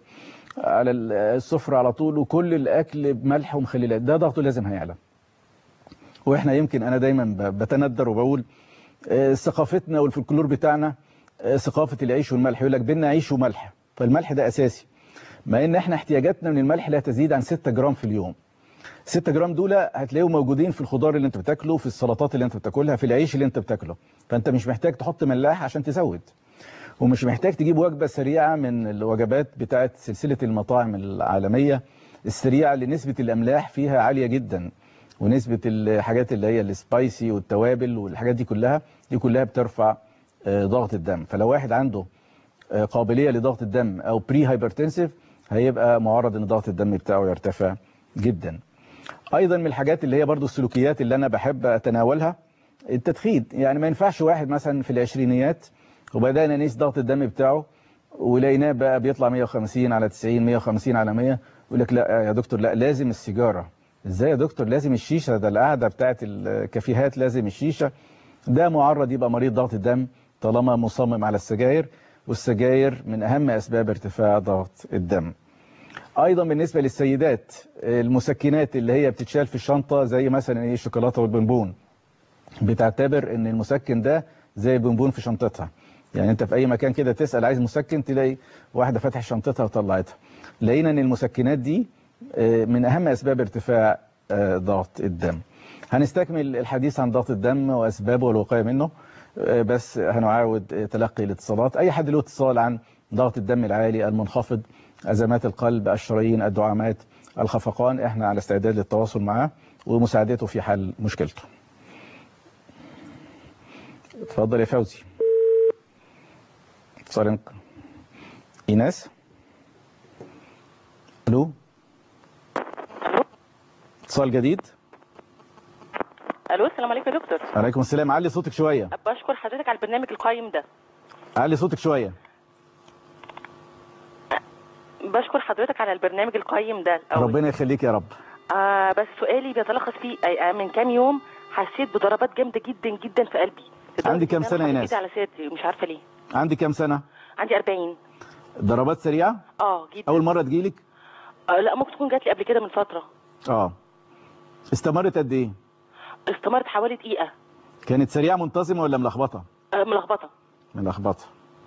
على السفره على طول وكل الاكل بملح ومخللات، ده ضغطه لازم هيعلى. واحنا يمكن انا دايما بتندر وبقول ثقافتنا والفولكلور بتاعنا ثقافه العيش والملح. يقول لك بينا عيش وملح، فالملح ده اساسي، مع ان احنا احتياجاتنا من الملح لا تزيد عن 6 جرام في اليوم. 6 جرام دول هتلاقيهم موجودين في الخضار اللي انت بتاكله، في السلطات اللي انت بتاكلها، في العيش اللي انت بتاكله. فانت مش محتاج تحط ملاح عشان تزود، ومش محتاج تجيب وجبه سريعه من الوجبات بتاعت سلسله المطاعم العالميه السريعه اللي نسبه الاملاح فيها عاليه جدا، ونسبه الحاجات اللي هي السبايسي والتوابل والحاجات دي كلها بترفع ضغط الدم. فلو واحد عنده قابليه لضغط الدم او بري هايبرتنسيف هيبقى معرض ان ضغط الدم بتاعه يرتفع جدا. ايضا من الحاجات اللي هي برضو السلوكيات اللي انا بحب اتناولها التدخين. يعني ما ينفعش واحد مثلا في العشرينيات وبدانا نقيس ضغط الدم بتاعه ولقيناه بقى بيطلع 150 على 90 150 على 100 يقول لك لا يا دكتور، لا لازم السيجاره. ازاي يا دكتور؟ لازم الشيشه، ده القعده بتاعت الكافيهات لازم الشيشه. ده معرض يبقى مريض ضغط الدم طالما مصمم على السجاير، والسجاير من اهم اسباب ارتفاع ضغط الدم. ايضا بالنسبه للسيدات المسكنات اللي هي بتتشال في الشنطه زي مثلا ايه الشوكولاته والبونبون، بتعتبر ان المسكن ده زي البونبون في شنطتها. يعني انت في اي مكان كده تسال عايز مسكن تلاقي واحده فاتحه شنطتها وطلعتها. لقينا ان المسكنات دي من اهم اسباب ارتفاع ضغط الدم. هنستكمل الحديث عن ضغط الدم واسبابه والوقايه منه، بس هنعاود تلقي الاتصالات. اي حد له اتصال عن ضغط الدم العالي المنخفض، ازمات القلب، الشرايين، الدعامات، الخفقان، احنا على استعداد للتواصل معاه ومساعدته في حل مشكلته. اتفضل يا فوزي. اتصال ايناس. الو. اتصال جديد. الو، السلام عليكم يا دكتور. عليكم السلام. علي صوتك شويه. بشكر حضرتك على البرنامج القيم ده. علي صوتك شويه. بشكر حضرتك على البرنامج القيم ده الأول. ربنا يخليك يا رب. بس سؤالي بيتلخص في من كام يوم حسيت بضربات جامده جدا جدا في قلبي. عندي كام سنه يا ناس؟ على صدري مش عارفه ليه. عندي كام سنه؟ عندي 40. ضربات سريعه؟ جدا. اول مره تجيلك؟ لا، ممكن تكون جات لي قبل كده من فتره. استمرت قد ايه؟ استمرت حوالي دقيقه. كانت سريعه منتظمه ولا ملخبطه؟ ملخبطه.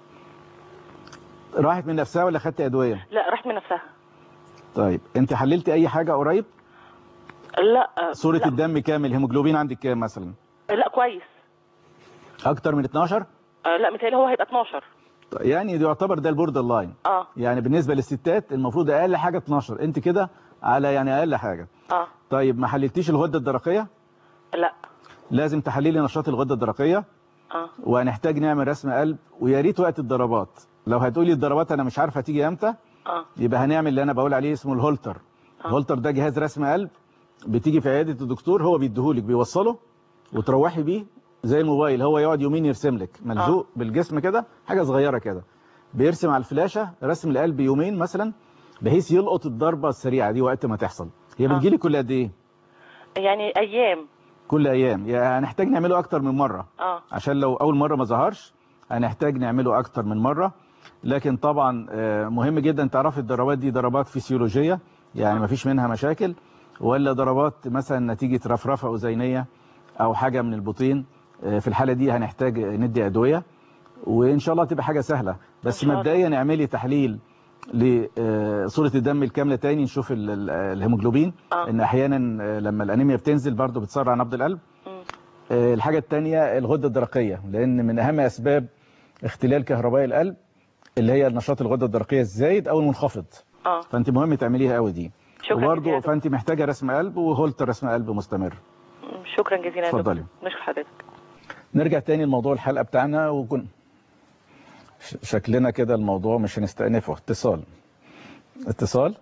راحت من نفسها ولا خدت ادويه؟ لا، راحت من نفسها. طيب انت حللتي اي حاجه قريب؟ لا. صوره لا. الدم كام؟ الهيموجلوبين عندك كام مثلا؟ لا، كويس. اكتر من 12؟ لا، متهيألي هو هيبقى 12. يعني يعتبر ده البوردر لاين. يعني بالنسبه للستات المفروض اقل حاجه 12، انت كده على يعني اقل حاجه. طيب ما حللتيش الغده الدرقيه؟ لا. لازم تحللي نشاط الغده الدرقيه. وهنحتاج نعمل رسم قلب، ويا ريت وقت الضربات. لو هتقولي الضربات انا مش عارفه تيجي امتى، يبقى هنعمل اللي انا بقول عليه اسمه الهولتر. الهولتر ده جهاز رسم قلب بتيجي في عياده الدكتور، هو بيديهولك، بيوصله وتروحي بيه زي الموبايل، هو يقعد يومين يرسم لك ملزوق بالجسم كده، حاجه صغيره كده، بيرسم على الفلاشه رسم القلب يومين مثلا، بحيث يلقط الضربه السريعه دي وقت ما تحصل. هي بتجيلي كل قد ايه؟ يعني ايام. كل ايام. يعني هنحتاج نعمله اكتر من مره. عشان لو اول مره ما ظهرش هنحتاج نعمله اكتر من مره. لكن طبعا مهم جدا تعرفي الضربات دي ضربات فسيولوجيه، يعني ما فيش منها مشاكل، ولا ضربات مثلا نتيجه رفرفه اذينيه او حاجه من البطين. في الحاله دي هنحتاج ندي ادويه، وان شاء الله تبقى حاجه سهله. بس مبدئيا اعملي تحليل لصوره الدم الكامله تاني، نشوف الهيموجلوبين، ان احيانا لما الانيميا بتنزل برضو بتسرع نبض القلب. الحاجه الثانيه الغده الدرقيه، لان من اهم اسباب اختلال كهربائي القلب اللي هي نشاط الغده الدرقيه الزايد او المنخفض. فانت مهم تعمليها قوي دي. وبرضه فانت محتاجه رسم قلب وهولتر رسم قلب مستمر. شكرا جزيلا. اتفضلي. نشكر حضرتك. نرجع تاني لموضوع الحلقه بتاعنا، وكن شكلنا كده الموضوع مش هنستأنفه. اتصال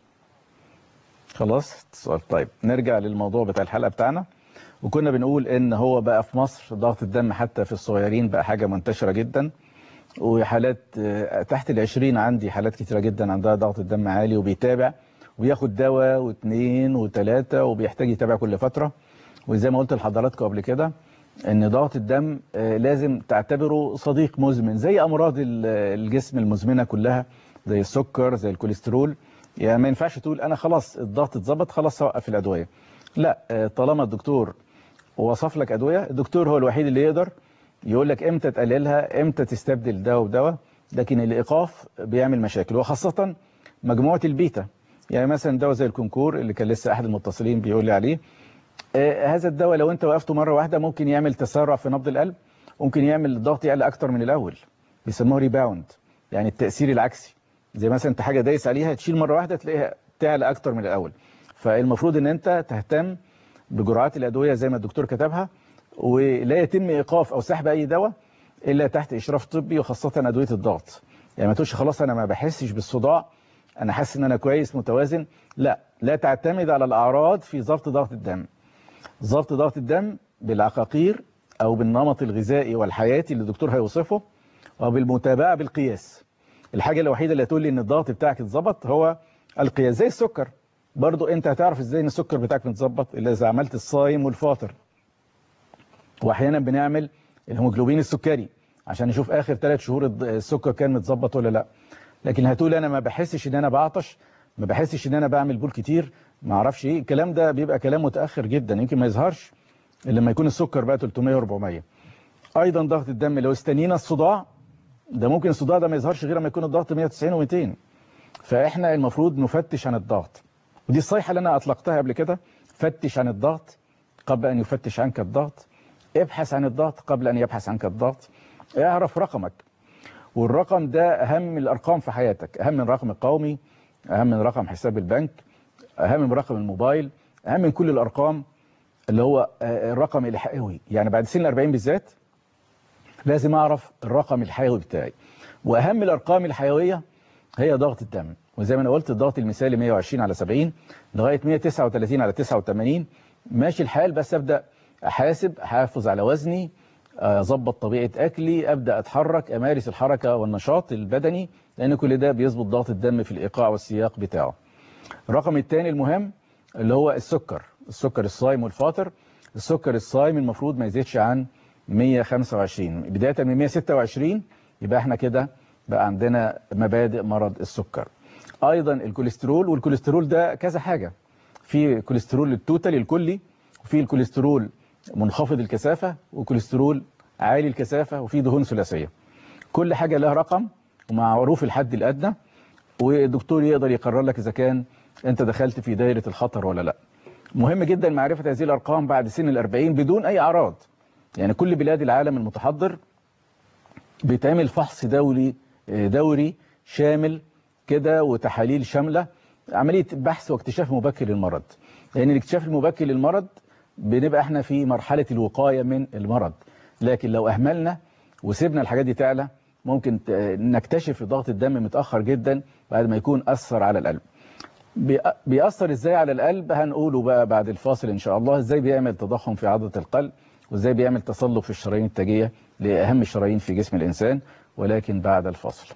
خلاص. اتصال. طيب نرجع للموضوع بتاع الحلقه بتاعنا. وكنا بنقول ان هو بقى في مصر ضغط الدم حتى في الصغيرين بقى حاجه منتشره جدا، وحالات تحت ال20 عندي حالات كتيره جدا عندها ضغط الدم عالي، وبيتابع وبياخد دواء واثنين وثلاثه وبيحتاج يتابع كل فتره. وزي ما قلت لحضراتكم قبل كده ان ضغط الدم لازم تعتبره صديق مزمن زي امراض الجسم المزمنه كلها، زي السكر زي الكوليسترول. يعني ما ينفعش تقول انا خلاص الضغط اتظبط خلاص هوقف الادويه. لا، طالما الدكتور وصف لك ادويه، الدكتور هو الوحيد اللي يقدر يقول لك امتى تقللها، امتى تستبدل دواء بدواء. لكن الايقاف بيعمل مشاكل، وخاصه مجموعه البيتا. يعني مثلا دواء زي الكونكور اللي كان لسه احد المتصلين بيقول لي عليه، هذا الدواء لو انت وقفته مره واحده ممكن يعمل تسارع في نبض القلب، ممكن يعمل الضغط يعلى اكتر من الاول، بيسموه ريباوند، يعني التاثير العكسي. زي مثلا انت حاجه دايس عليها تشيل مره واحده تلاقيها تعلى اكتر من الاول. فالمفروض ان انت تهتم بجرعات الادويه زي ما الدكتور كتبها، ولا يتم ايقاف او سحب اي دواء الا تحت اشراف طبي، وخاصه ادويه الضغط. يعني ما تقولش خلاص انا ما بحسش بالصداع، انا حاسس ان انا كويس متوازن. لا تعتمد على الاعراض في ضبط ضغط الدم. ضبط ضغط الدم بالعقاقير او بالنمط الغذائي والحياتي اللي الدكتور هيوصفه، وبالمتابعه بالقياس. الحاجه الوحيده اللي هتقول لي ان الضغط بتاعك اتظبط هو القياس. زي السكر برضو، انت هتعرف ازاي ان السكر بتاعك متظبط الا اذا عملت الصايم والفاطر. واحيانا بنعمل الهيموجلوبين السكري عشان نشوف اخر 3 شهور السكر كان متظبط ولا لا. لكن هتقول انا ما بحسش ان انا بعطش، ما بحسش ان انا بعمل بول كتير، ما اعرفش ايه الكلام ده، بيبقى كلام متاخر جدا، يمكن ما يظهرش الا لما يكون السكر بقى 300 و400. ايضا ضغط الدم لو استنينا الصداع ده، ممكن الصداع ده ما يظهرش غير لما يكون الضغط 190 و200. فاحنا المفروض نفتش عن الضغط، ودي الصيحه اللي انا اطلقتها قبل كده: فتش عن الضغط قبل ان يفتش عنك الضغط، ابحث عن الضغط قبل ان يبحث عنك الضغط، اعرف رقمك. والرقم ده اهم الارقام في حياتك، اهم من الرقم القومي، اهم من رقم حساب البنك، اهم من رقم الموبايل، اهم من كل الارقام اللي هو الرقم الحيوي. يعني بعد سن 40 بالذات لازم اعرف الرقم الحيوي بتاعي. واهم الارقام الحيويه هي ضغط الدم. وزي ما انا قلت الضغط المثالي 120/70 لغايه 139/89 ماشي الحال. بس ابدا احافظ على وزني، اظبط طبيعه اكلي، ابدا اتحرك، امارس الحركه والنشاط البدني، لان كل ده بيظبط ضغط الدم في الايقاع والسياق بتاعه. الرقم الثاني المهم اللي هو السكر الصايم والفاطر. السكر الصايم المفروض ما يزيدش عن 125. بدايه من 126 يبقى احنا كده بقى عندنا مبادئ مرض السكر. ايضا الكوليسترول، والكوليسترول ده كذا حاجه، في كوليسترول التوتالي الكلي، وفي الكوليسترول منخفض الكثافه، وكوليسترول عالي الكثافه، وفي دهون ثلاثيه. كل حاجه لها رقم ومعروف الحد الادنى، والدكتور يقدر يقرر لك اذا كان انت دخلت في دايره الخطر ولا لا. مهم جدا معرفه هذه الارقام بعد سن 40 بدون اي اعراض. يعني كل بلاد العالم المتحضر بيتعمل فحص دوري شامل كده وتحاليل شاملة، عملية بحث واكتشاف مبكر للمرض. لأن الاكتشاف المبكر للمرض بنبقى احنا في مرحلة الوقاية من المرض، لكن لو أهملنا وسيبنا الحاجات دي تعلى ممكن نكتشف ضغط الدم متأخر جدا بعد ما يكون أثر على القلب. بيأثر ازاي على القلب هنقوله بقى بعد الفاصل ان شاء الله. ازاي بيعمل تضخم في عضلة القلب، وازاي بيعمل تصلب في الشرايين التاجية لأهم الشرايين في جسم الإنسان، ولكن بعد الفاصل.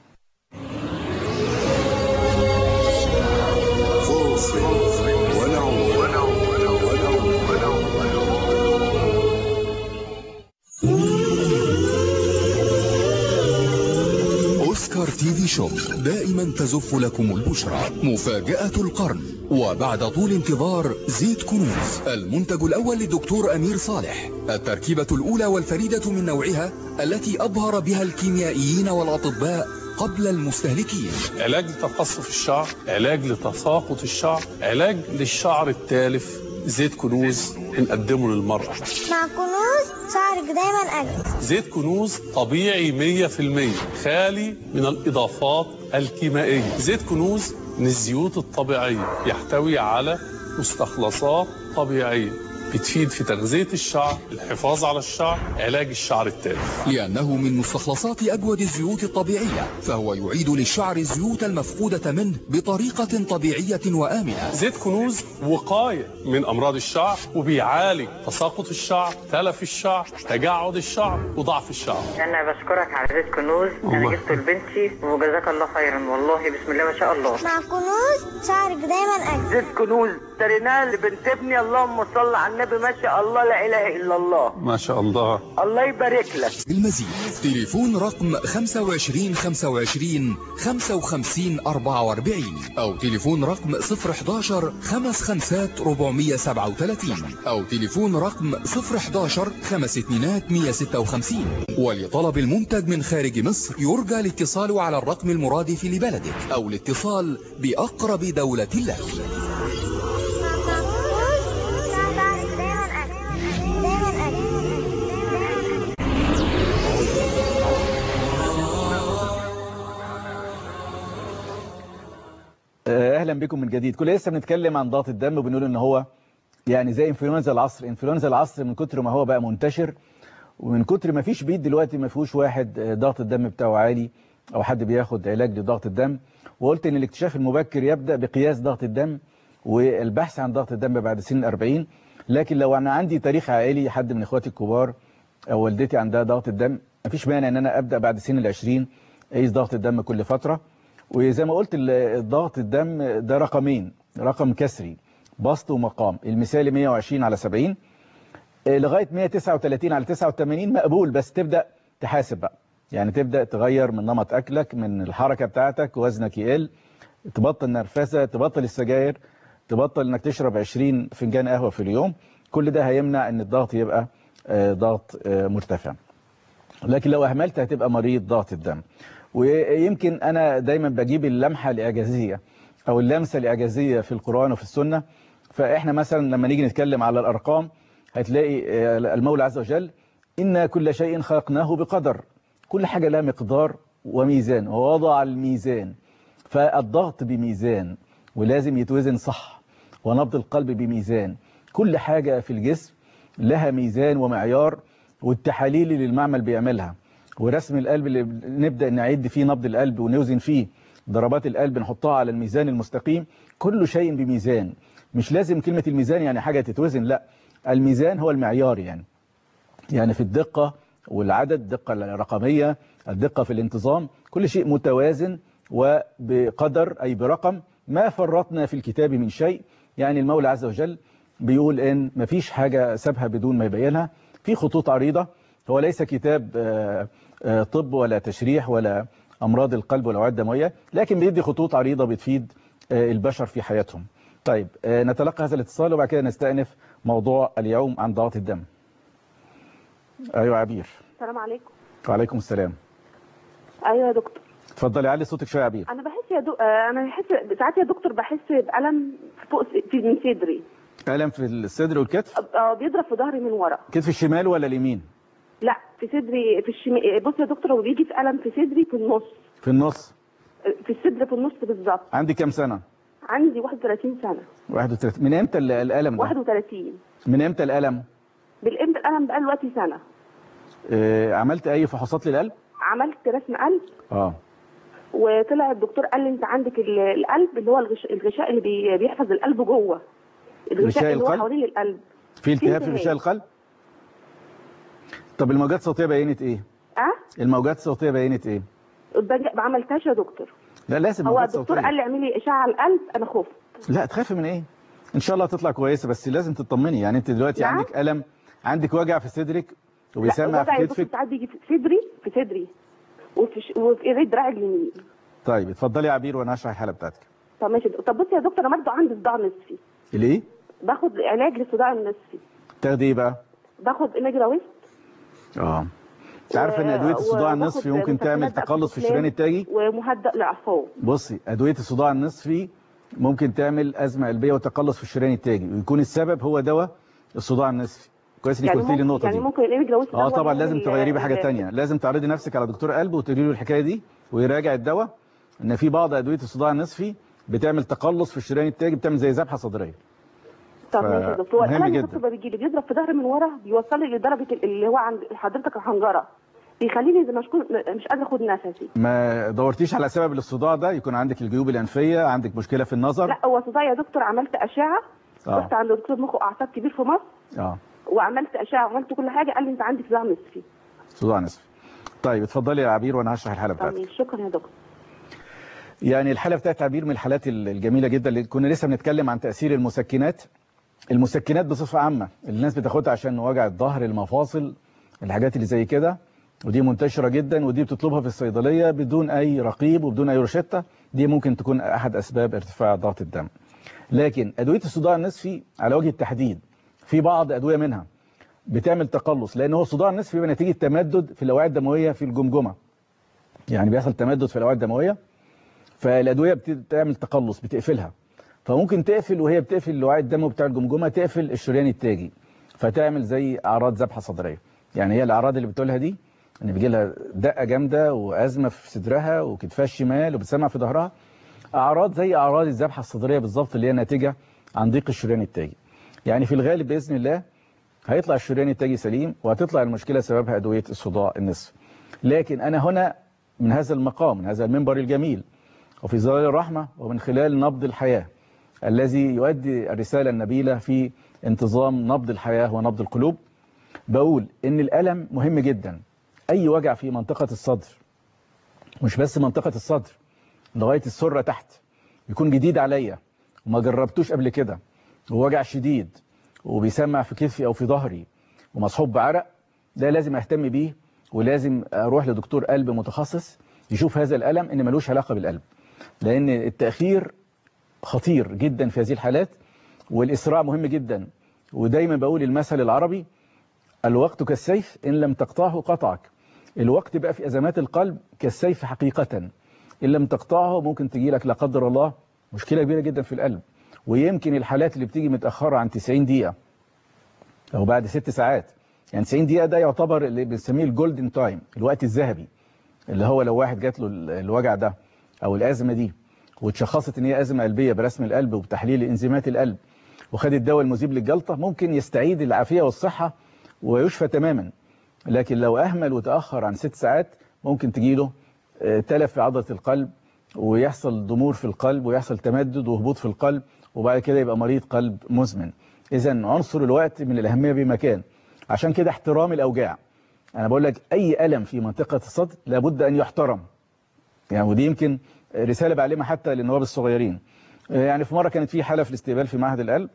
أوسكار تي في شوب دائما تزف لكم البشرى. مفاجأة القرن، وبعد طول انتظار زيت كنوز، المنتج الأول للدكتور أمير صالح، التركيبة الأولى والفريدة من نوعها التي أبهر بها الكيميائيين والأطباء قبل المستهلكين. علاج لتقصف الشعر، علاج لتساقط الشعر، علاج للشعر التالف. زيت كنوز بنقدمه للمرأة. مع كنوز شعرك دايما أجمل. زيت كنوز طبيعي 100%، خالي من الإضافات الكيميائية. زيت كنوز من الزيوت الطبيعية، يحتوي على مستخلصات طبيعية بتفيد في تغذية الشعر، الحفاظ على الشعر، علاج الشعر التالف. لأنه من مستخلصات أجود الزيوت الطبيعية، فهو يعيد للشعر الزيوت المفقودة منه بطريقة طبيعية وآمنة. زيت كنوز وقاية من أمراض الشعر، وبيعالج تساقط الشعر، تلف الشعر، تجعد الشعر، وضعف الشعر. أنا بشكرك على زيت كنوز، أنا جبته لبنتي وجزاك الله خيرا، والله بسم الله ما شاء الله. مع كنوز شعرك دايما أجمل. زيت كنوز اشتريناه لبنت ابني، اللهم صل على النبي، ما شاء الله لا اله الا الله، ما شاء الله، الله يبارك لك. المزيد تليفون رقم 25 25 55 44 او تليفون رقم 011 55 437 او تليفون رقم 011 52 156. ولطلب المنتج من خارج مصر يرجى الاتصال على الرقم المرادف لبلدك او الاتصال بأقرب دولة لك. اهلا بكم من جديد. كل لسه بنتكلم عن ضغط الدم وبنقول ان هو يعني زي انفلونزا العصر. انفلونزا العصر من كتر ما هو بقى منتشر، ومن كتر ما فيش بيت دلوقتي ما فيهوش واحد ضغط الدم بتاعه عالي او حد بياخد علاج لضغط الدم. وقلت ان الاكتشاف المبكر يبدأ بقياس ضغط الدم والبحث عن ضغط الدم بعد سن 40. لكن لو انا عندي تاريخ عائلي، حد من اخواتي الكبار او والدتي عندها ضغط الدم، مفيش مانع ان انا ابدأ بعد سن 20 اقيس ضغط الدم كل فترة. وزي ما قلت الضغط الدم ده رقمين، رقم كسري بسط ومقام. المثالي 120/70 لغاية 139/89 مقبول، بس تبدأ تحاسب بقى، يعني تبدأ تغير من نمط أكلك، من الحركة بتاعتك، وزنك يقل، تبطل نرفزة، تبطل السجاير، تبطل انك تشرب 20 فنجان قهوة في اليوم. كل ده هيمنع ان الضغط يبقى ضغط مرتفع. لكن لو أهملت هتبقى مريض ضغط الدم. ويمكن أنا دايما بجيب اللمحة الإعجازية أو اللمسة الإعجازية في القرآن وفي السنة. فإحنا مثلا لما نيجي نتكلم على الأرقام هتلاقي المولى عز وجل إن كل شيء خلقناه بقدر، كل حاجة لها مقدار وميزان، ووضع الميزان. فالضغط بميزان ولازم يتوزن صح، ونبض القلب بميزان. كل حاجة في الجسم لها ميزان ومعيار، والتحاليل اللي المعمل بيعملها، ورسم القلب اللي نبدأ نعد فيه نبض القلب ونوزن فيه ضربات القلب، نحطها على الميزان المستقيم. كل شيء بميزان. مش لازم كلمة الميزان يعني حاجة تتوزن، لا، الميزان هو المعيار. يعني في الدقة والعدد، الدقة الرقمية، الدقة في الانتظام، كل شيء متوازن وبقدر، أي برقم. ما فرطنا في الكتاب من شيء. يعني المولى عز وجل بيقول إن مفيش حاجة سابها بدون ما يبينها في خطوط عريضة. هو ليس كتاب طب ولا تشريح ولا أمراض القلب ولا الأوعية الدموية، لكن بيدي خطوط عريضة بتفيد البشر في حياتهم. طيب نتلقى هذا الاتصال وبعد كده نستأنف موضوع اليوم عن ضغط الدم. أيوة عبير. السلام عليكم. وعليكم السلام. أيوة يا دكتور. اتفضلي علي صوتك شوية يا عبير. أنا بحس أنا بحس ساعات يا دكتور بحس بألم فوق من صدري. ألم في الصدر والكتف؟ بيضرب في ظهري من ورا. كتف الشمال ولا اليمين؟ لا، في صدري في بص يا دكتور، هو بيجي في الم في صدري في النص. في النص؟ في الصدر في النص بالظبط. عندي كام سنه؟ عندي 31 سنه. 31. من امتى الالم ده؟ 31. من امتى الالم؟ بالامتى الالم بقى دلوقتي سنه. عملت اي فحوصات للقلب؟ عملت رسم قلب. وطلع الدكتور قال لي انت عندك القلب اللي هو الغشاء اللي بيحفظ القلب جوه. الغشاء اللي هو حوالين القلب. في التهاب في غشاء القلب؟ طب الموجات الصوتيه بينت ايه؟ الموجات الصوتيه بينت ايه؟ ما عملتهاش يا دكتور. لا لازم. هو الدكتور قال لي اعملي اشعه على القلب، انا خفت. لا تخافي من ايه؟ ان شاء الله هتطلع كويسه، بس لازم تطمني. يعني انت دلوقتي عندك الم، عندك وجع في صدرك وبيسمع في كتفك. ساعات بيجي في صدري وفي ايدي دراعي اليمين. طيب اتفضلي يا عبير وانا هشرح الحاله بتاعتك. طب ماشي. طب بصي يا دكتور، انا برضه عندي صداع نصفي. ليه؟ باخد علاج للصداع النصفي. تاخدي ايه بقى؟ باخد انجراويست. انت عارفه ان ادويه الصداع النصفي ممكن تعمل تقلص في الشريان التاجي؟ ومهدئ لاعصاب. بصي، ادويه الصداع النصفي ممكن تعمل ازمه قلبيه وتقلص في الشريان التاجي، ويكون السبب هو دواء الصداع النصفي. كويس انك قلت لي النقطه دي. يعني ممكن الانجراويست طبعا لازم تغيريه بحاجه ثانيه، لازم تعرضي نفسك على دكتور قلب وتقولي له الحكايه دي ويراجع الدواء، ان في بعض ادويه الصداع النصفي بتعمل تقلص في الشريان التاجي، بتعمل زي ذبحه صدريه. طب ماشي يا دكتور. انا الدكتور بيجي لي بيضرب في ظهري من ورا، بيوصل لي لدرجه اللي هو عند حضرتك الحنجره، بيخليني مش قادره اخد نفسي. ما دورتيش على سبب الصداع ده؟ يكون عندك الجيوب الانفيه، عندك مشكله في النظر؟ لا هو صداع يا دكتور. عملت اشعه، رحت عند دكتور مخ واعصاب كبير في مصر. وعملت اشعه وعملت كل حاجه، قال لي انت عندك صداع نصفي. صداع نصفي. طيب اتفضلي يا عبير وانا هشرح الحاله بتاعتك. شكرا يا دكتور. يعني الحاله بتاعت عبير من الحالات الجميله جدا، اللي كنا لسه بنتكلم عن تاثير المسكنات. المسكنات بصفه عامه اللي الناس بتاخدها عشان وجع الظهر، المفاصل، الحاجات اللي زي كده، ودي منتشره جدا، ودي بتطلبها في الصيدليه بدون اي رقيب وبدون اي روشته. دي ممكن تكون احد اسباب ارتفاع ضغط الدم. لكن ادويه الصداع النصفي على وجه التحديد، في بعض ادويه منها بتعمل تقلص، لان هو الصداع النصفي بيبقى نتيجه تمدد في الاوعيه الدمويه في الجمجمه. يعني بيحصل تمدد في الاوعيه الدمويه، فالادويه بتعمل تقلص، بتقفلها. فممكن تقفل، وهي بتقفل الاوعيه الدموي بتاع الجمجمه تقفل الشريان التاجي، فتعمل زي اعراض ذبحه صدريه. يعني هي الاعراض اللي بتقولها دي ان بيجي لها دقه جامده وازمه في صدرها وكتفها الشمال وبتسمع في ظهرها، اعراض زي اعراض الذبحه الصدريه بالظبط، اللي هي ناتجه عن ضيق الشريان التاجي. يعني في الغالب باذن الله هيطلع الشريان التاجي سليم، وهتطلع المشكله سببها ادويه الصداع النصفي. لكن انا هنا من هذا المقام، من هذا المنبر الجميل، وفي ظلال الرحمه، ومن خلال نبض الحياه الذي يؤدي الرساله النبيله في انتظام نبض الحياه ونبض القلوب، بقول ان الالم مهم جدا. اي وجع في منطقه الصدر، مش بس منطقه الصدر، لغايه السره تحت، يكون جديد عليا وما جربتوش قبل كده، ووجع شديد وبيسمع في كتفي او في ظهري ومصحوب بعرق، ده لازم اهتم بيه، ولازم اروح لدكتور قلب متخصص يشوف هذا الالم ان ملوش علاقه بالقلب، لان التاخير خطير جدا في هذه الحالات، والاسراع مهم جدا. ودايما بقول المثل العربي: الوقت كالسيف ان لم تقطعه قطعك. الوقت بقى في ازمات القلب كالسيف حقيقه، ان لم تقطعه ممكن تجي لك لا قدر الله مشكله كبيره جدا في القلب. ويمكن الحالات اللي بتيجي متاخره عن 90 دقيقه او بعد 6 ساعات، يعني 90 دقيقه ده يعتبر اللي بنسميه الجولدن تايم، الوقت الذهبي، اللي هو لو واحد جات له الوجع ده او الازمه دي واتشخصت ان هي ازمه قلبيه برسم القلب وبتحليل انزيمات القلب، وخد الدواء المذيب للجلطه، ممكن يستعيد العافيه والصحه ويشفى تماما. لكن لو اهمل وتاخر عن 6 ساعات ممكن تجيله تلف في عضله القلب، ويحصل ضمور في القلب، ويحصل تمدد وهبوط في القلب، وبعد كده يبقى مريض قلب مزمن. اذا عنصر الوقت من الاهميه بمكان. عشان كده احترام الاوجاع، انا بقول لك اي الم في منطقه الصدر لابد ان يحترم. يعني ودي يمكن رساله بعلمها حتى للنواب الصغيرين. يعني في مره كانت في حاله في الاستقبال في معهد القلب،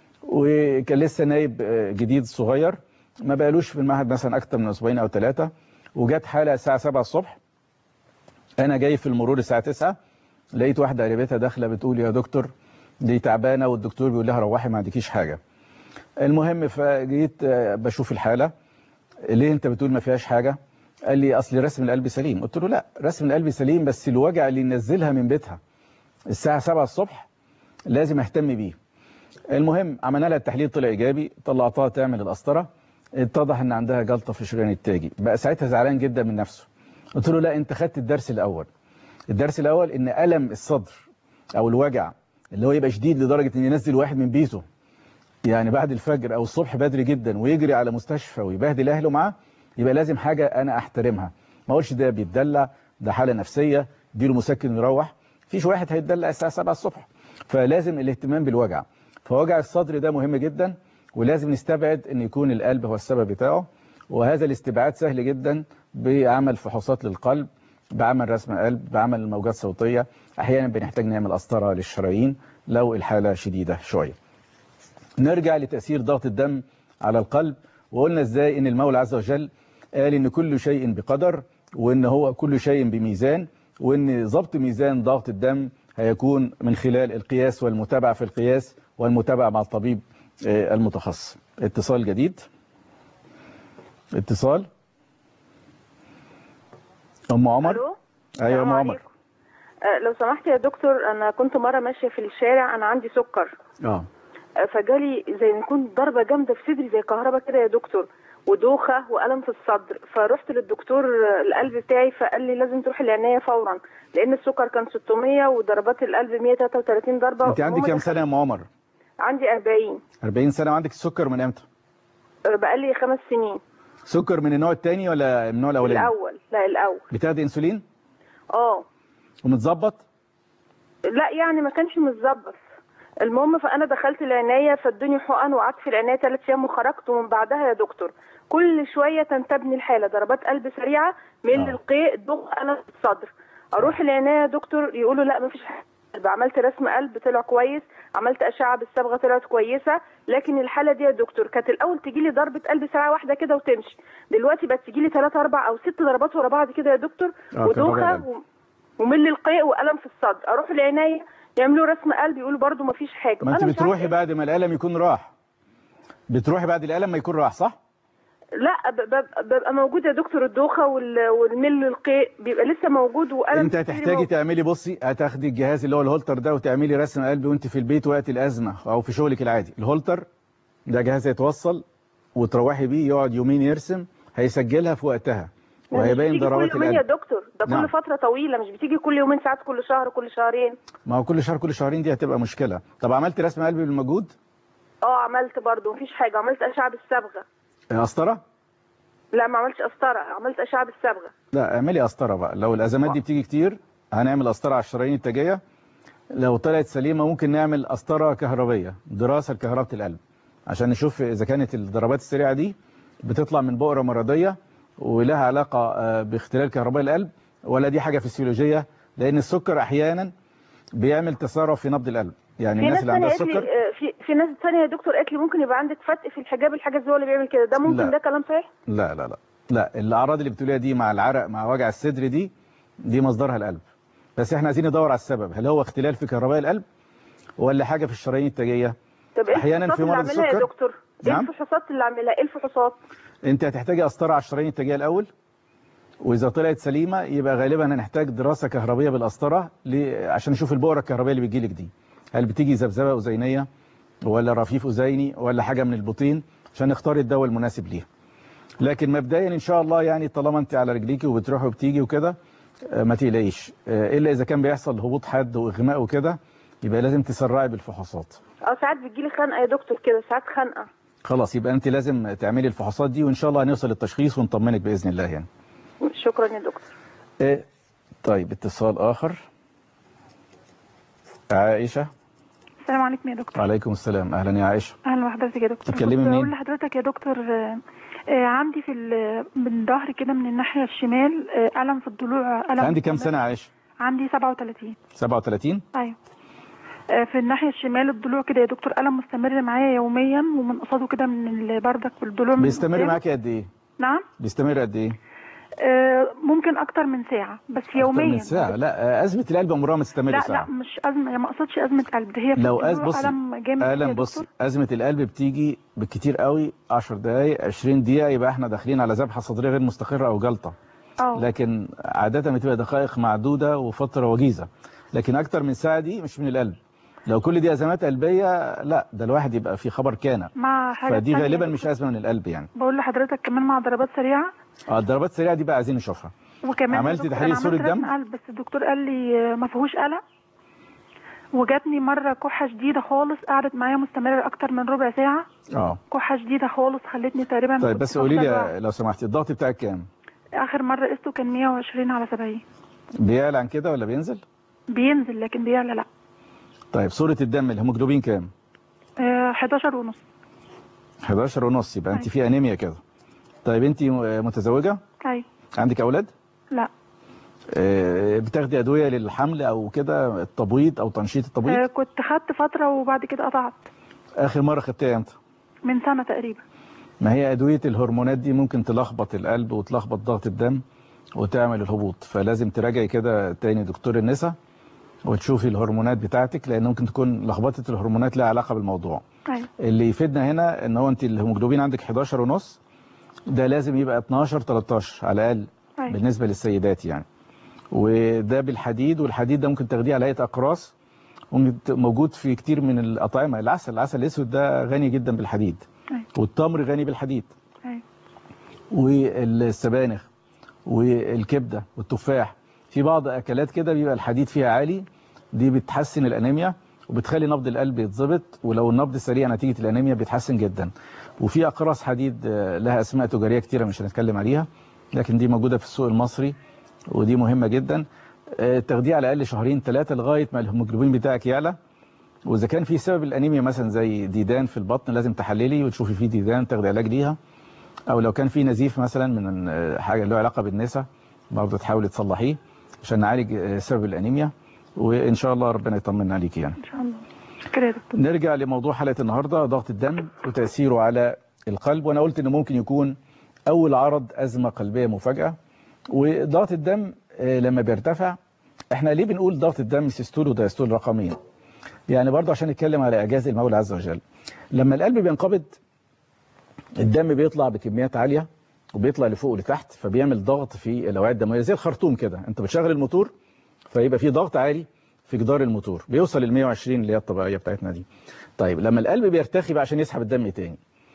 وكان لسه نايب جديد صغير، ما بقالوش في المعهد مثلا اكتر من اسبوعين او 3، وجت حاله الساعه 7 الصبح. انا جاي في المرور الساعه 9، لقيت واحده قريبتها داخله بتقول: يا دكتور دي تعبانه، والدكتور بيقول لها روحي ما عندكيش حاجه. المهم فجيت بشوف الحاله. ليه انت بتقول ما فيهاش حاجه؟ قال لي: اصل رسم القلب سليم. قلت له: لا، رسم القلب سليم، بس الوجع اللي نزلها من بيتها الساعه 7 الصبح لازم اهتم بيه. المهم عملنا لها التحليل، طلع ايجابي، طلعتها تعمل القسطره. اتضح ان عندها جلطه في الشريان التاجي. بقى ساعتها زعلان جدا من نفسه. قلت له لا، انت خدت الدرس الاول. الدرس الاول ان الم الصدر او الوجع اللي هو يبقى شديد لدرجه ان ينزل واحد من بيته يعني بعد الفجر او الصبح بدري جدا ويجري على مستشفى ويبهدل اهله معاه، يبقى لازم حاجه انا احترمها. ما اقولش ده بيتدلع، ده حاله نفسيه، اديله مسكن يروح. فيش واحد هيتدلع الساعه 7 الصبح. فلازم الاهتمام بالوجع. فوجع الصدر ده مهم جدا، ولازم نستبعد ان يكون القلب هو السبب بتاعه. وهذا الاستبعاد سهل جدا بعمل فحوصات للقلب، بعمل رسم قلب، بعمل موجات صوتيه. احيانا بنحتاج نعمل قسطره للشرايين لو الحاله شديده شويه. نرجع لتاثير ضغط الدم على القلب، وقلنا ازاي ان المولى عز وجل قال ان كل شيء بقدر، وان هو كل شيء بميزان، وان ضبط ميزان ضغط الدم هيكون من خلال القياس والمتابعه في القياس والمتابعه مع الطبيب المتخصص. اتصال جديد. اتصال. ام عمر. الو. ايوه ام عمر. لو سمحت يا دكتور، انا كنت مره ماشيه في الشارع، انا عندي سكر. فجالي زي ما يكون ضربه جامده في صدري زي كهرباء كده يا دكتور، ودوخه والم في الصدر. فرحت للدكتور القلب بتاعي، فقال لي لازم تروح العنايه فورا، لان السكر كان 600 وضربات القلب 133 ضربه. انت عندك كام سنه يا ام عمر؟ عندي 40. 40 سنه. وعندك السكر من امتى؟ بقالي 5 سنين. سكر من النوع الثاني ولا من النوع الاولاني؟ الاول. لا الاول. بتاخدي انسولين؟ ومتظبط؟ لا يعني ما كانش متظبط. المهم فانا دخلت العنايه، فادوني حقن وقعدت في العنايه 3 ايام وخرجت. ومن بعدها يا دكتور كل شويه تنتابني الحاله، ضربات قلب سريعه، ميل القيء، ضغط انا في الصدر. اروح العنايه يا دكتور يقولوا لا ما فيش حاجه. عملت رسم قلب طلع كويس، عملت اشعه بالصبغه طلعت كويسه، لكن الحاله دي يا دكتور كانت الاول تجي لي ضربه قلب ساعه واحده كده وتمشي، دلوقتي بقت تجي لي 3 4 أو 6 ضربات ورا بعض كده يا دكتور، ودوخه ومل القيء والم في الصدر. اروح العنايه يعملوا رسم قلب يقولوا برضو ما فيش حاجه. ما انت بتروحي بعد ما الالم يكون راح. بتروحي بعد الالم ما يكون راح، صح؟ لا ببقى موجود يا دكتور، الدوخه والمل القيء بيبقى لسه موجود والم. انت هتحتاجي تعملي، بصي، هتاخدي الجهاز اللي هو الهولتر ده وتعملي رسم قلب وانت في البيت وقت الازمه او في شغلك العادي. الهولتر ده جهاز هيتوصل وتروحي بيه، يقعد يومين يرسم، هيسجلها في وقتها وهيبين ضربات القلب. يا دكتور ده كل فتره طويله، مش بتيجي كل يومين، ساعات كل شهر كل شهرين. ما هو كل شهر كل شهرين دي هتبقى مشكله. طب عملت رسم قلب بالمجهود؟ عملت برضه مفيش حاجه. عملت اشعه بالصبغه. قسطره؟ لا ما عملتش قسطره، عملت اشعه بالصبغه. لا اعملي قسطره بقى. لو الازمات دي بتيجي كتير هنعمل قسطره على الشرايين التاجيه. لو طلعت سليمه ممكن نعمل قسطره كهربيه، دراسه لكهرباء القلب، عشان نشوف اذا كانت الضربات السريعه دي بتطلع من بؤره مرضيه ولها علاقه باختلال كهرباء القلب، ولا دي حاجه فسيولوجيه. لان السكر احيانا بيعمل تسارع في نبض القلب. يعني الناس اللي عندها السكر في ناس ثانيه يا دكتور قالت لي ممكن يبقى عندك فتق في الحجاب، الحاجز هو اللي بيعمل كده، ده ممكن؟ لا. ده كلام صحيح؟ لا لا لا لا. الاعراض اللي بتقوليها دي مع العرق مع وجع الصدر دي مصدرها القلب. بس احنا عايزين ندور على السبب، هل هو اختلال في كهرباء القلب ولا حاجه في الشرايين التاجيه؟ طب احيانا في مرض السكر يا دكتور ايه الفحوصات اللي اعملها؟ ايه الفحوصات؟ انت هتحتاجي قسطره على الشرايين التاجيه الاول، واذا طلعت سليمه يبقى غالبا هنحتاج دراسه كهربيه بالقسطره عشان نشوف البؤره الكهربائيه اللي بتجيلك دي، هل بتيجي ذبذبه اذينيه ولا رفيف اذيني ولا حاجه من البطين، عشان نختار الدواء المناسب ليها. لكن مبدئيا ان شاء الله يعني طالما انت على رجليكي وبتروحي وبتيجي وكده ما تقلقيش، الا اذا كان بيحصل هبوط حاد واغماء وكده يبقى لازم تسرعي بالفحوصات. ساعات بتجيلي خنقه يا دكتور كده، ساعات خنقه. خلاص يبقى انت لازم تعملي الفحوصات دي، وان شاء الله هنوصل للتشخيص ونطمنك باذن الله يعني. شكرا يا دكتور. طيب اتصال اخر. عائشه. السلام عليكم يا دكتور. وعليكم السلام. اهلا يا عائشه. اهلا بحضرتك يا دكتور. تتكلمي منين؟ بقول لحضرتك يا دكتور عندي من ظهري كده من الناحيه الشمال الم في الضلوع. عندي كام سنه يا عائشه؟ عندي 37. 37؟ ايوه. في الناحيه الشمال الضلوع كده يا دكتور الم مستمر معايا يوميا، ومن قصاده كده من البردك والضلوع. بيستمر معاكي قد ايه؟ نعم؟ بيستمر قد ايه؟ ممكن اكتر من ساعه، بس يوميا. اكتر من ساعه؟ لا ازمه القلب عمرها ما تستمر ساعه. لا مش ازمه، ما اقصدش ازمه قلب، ده هي لو الم جامد. بص، ازمه القلب بتيجي بالكتير قوي 10 دقائق 20 دقيقه يبقى احنا داخلين على ذبحه صدريه غير مستقره او جلطه. لكن عاده بتبقى دقائق معدوده وفتره وجيزه، لكن اكتر من ساعه دي مش من القلب. لو كل دي ازمات قلبيه لا، ده الواحد يبقى في خبر كان مع حاجه فدي غالبا مش ازمه من القلب يعني. بقول لحضرتك كمان مع ضربات سريعه. الضربات السريعه دي بقى عايزين نشوفها. وكمان عملت تحليل صوره دم؟ بس الدكتور قال لي ما فيهوش قلق. وجاتني مره كحه شديده خالص قعدت معايا مستمره اكتر من ربع ساعه. كحه شديده خالص خلتني تقريبا. طيب بس قولي لي لو سمحتي الضغط بتاعك كام؟ اخر مره قسته كان 120/70. بيعلى عن كده ولا بينزل؟ بينزل لكن بيعلى لا. طيب صوره الدم الهيموجلوبين كام؟ 11.5. 11.5 يبقى انت في انيميا كده. طيب انت متزوجه؟ ايوه. عندك اولاد؟ لا. بتاخدي ادويه للحمل او كده التبويض او تنشيط التبويض؟ كنت خدت فتره وبعد كده قطعت. اخر مره خدتيها امتى؟ من سنه تقريبا. ما هي ادويه الهرمونات دي ممكن تلخبط القلب وتلخبط ضغط الدم وتعمل الهبوط، فلازم تراجعي كده تاني دكتور النساء وتشوفي الهرمونات بتاعتك، لان ممكن تكون لخبطه الهرمونات لها علاقه بالموضوع. أيوة. اللي يفيدنا هنا ان هو انت الهيموجلوبين عندك 11.5، ده لازم يبقى 12-13 على الاقل. أيوة. بالنسبه للسيدات يعني. وده بالحديد، والحديد ده ممكن تاخديه على هيئه اقراص، موجود في كتير من الاطعمه. العسل الاسود ده غني جدا بالحديد. أيوة. والتمر غني بالحديد. أيوة. والسبانخ والكبده والتفاح، في بعض اكلات كده بيبقى الحديد فيها عالي، دي بتحسن الانيميا وبتخلي نبض القلب يتظبط، ولو النبض سريع نتيجه الانيميا بيتحسن جدا. وفي اقراص حديد لها اسماء تجاريه كتيره مش هنتكلم عليها، لكن دي موجوده في السوق المصري ودي مهمه جدا. تاخديه على الاقل 2-3 لغايه ما الهيموجلوبين بتاعك يعلى. واذا كان في سبب الانيميا مثلا زي ديدان في البطن لازم تحللي وتشوفي فيه ديدان تاخدي علاج ليها، او لو كان في نزيف مثلا من حاجه له علاقه بالنساء برضه تحاولي تصلحيه عشان نعالج سبب الانيميا، وان شاء الله ربنا يطمنا عليكي يعني. ان شاء الله. شكرا. نرجع لموضوع حلقه النهارده، ضغط الدم وتاثيره على القلب. وانا قلت انه ممكن يكون اول عرض ازمه قلبيه مفاجاه. وضغط الدم لما بيرتفع، احنا ليه بنقول ضغط الدم سيستول ودايستول رقمين؟ يعني برضه عشان نتكلم على اعجاز المولى عز وجل. لما القلب بينقبض الدم بيطلع بكميات عاليه وبيطلع لفوق ولتحت، فبيعمل ضغط في الاوعيه الدمويه زي الخرطوم كده. انت بتشغل الموتور فيبقى في ضغط عالي في جدار الموتور بيوصل ل 120 اللي هي الطبيعيه بتاعتنا دي. طيب لما القلب بيرتخي بقى عشان يسحب الدم تاني،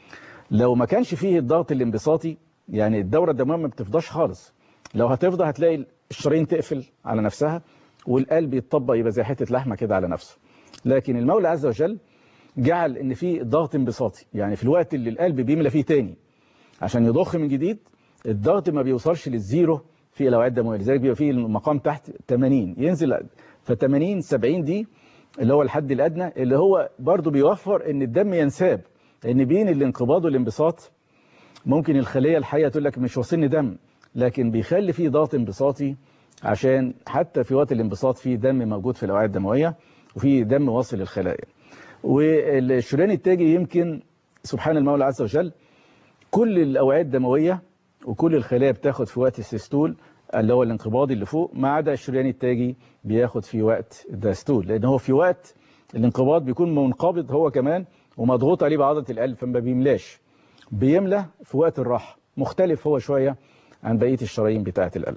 لو ما كانش فيه الضغط الانبساطي يعني الدوره الدمويه ما بتفضاش خالص. لو هتفضى هتلاقي الشرايين تقفل على نفسها والقلب يتطبق يبقى زي حته لحمه كده على نفسه. لكن المولى عز وجل جعل ان في ضغط انبساطي، يعني في الوقت اللي القلب بيملى فيه تاني عشان يضخ من جديد الضغط ما بيوصلش للزيرو في الاوعيه الدمويه، لذلك بيبقى فيه المقام تحت 80 ينزل. ف80 70 دي اللي هو الحد الادنى اللي هو برضو بيوفر ان الدم ينساب، لان بين الانقباض والانبساط ممكن الخليه الحيه تقول لك مش واصلني دم، لكن بيخلي فيه ضغط انبساطي عشان حتى في وقت الانبساط فيه دم موجود في الاوعيه الدمويه وفي دم واصل للخلايا. والشريان التاجي يمكن سبحان المولى عز وجل كل الاوعيه الدمويه وكل الخلايا بتاخد في وقت السيستول اللي هو الانقباض اللي فوق، ما عدا الشريان التاجي بياخد في وقت الدايستول، لان هو في وقت الانقباض بيكون منقبض هو كمان ومضغوط عليه بعضله القلب فما بيملاش، بيملى في وقت الراحه، مختلف هو شويه عن بقيه الشرايين بتاعه القلب.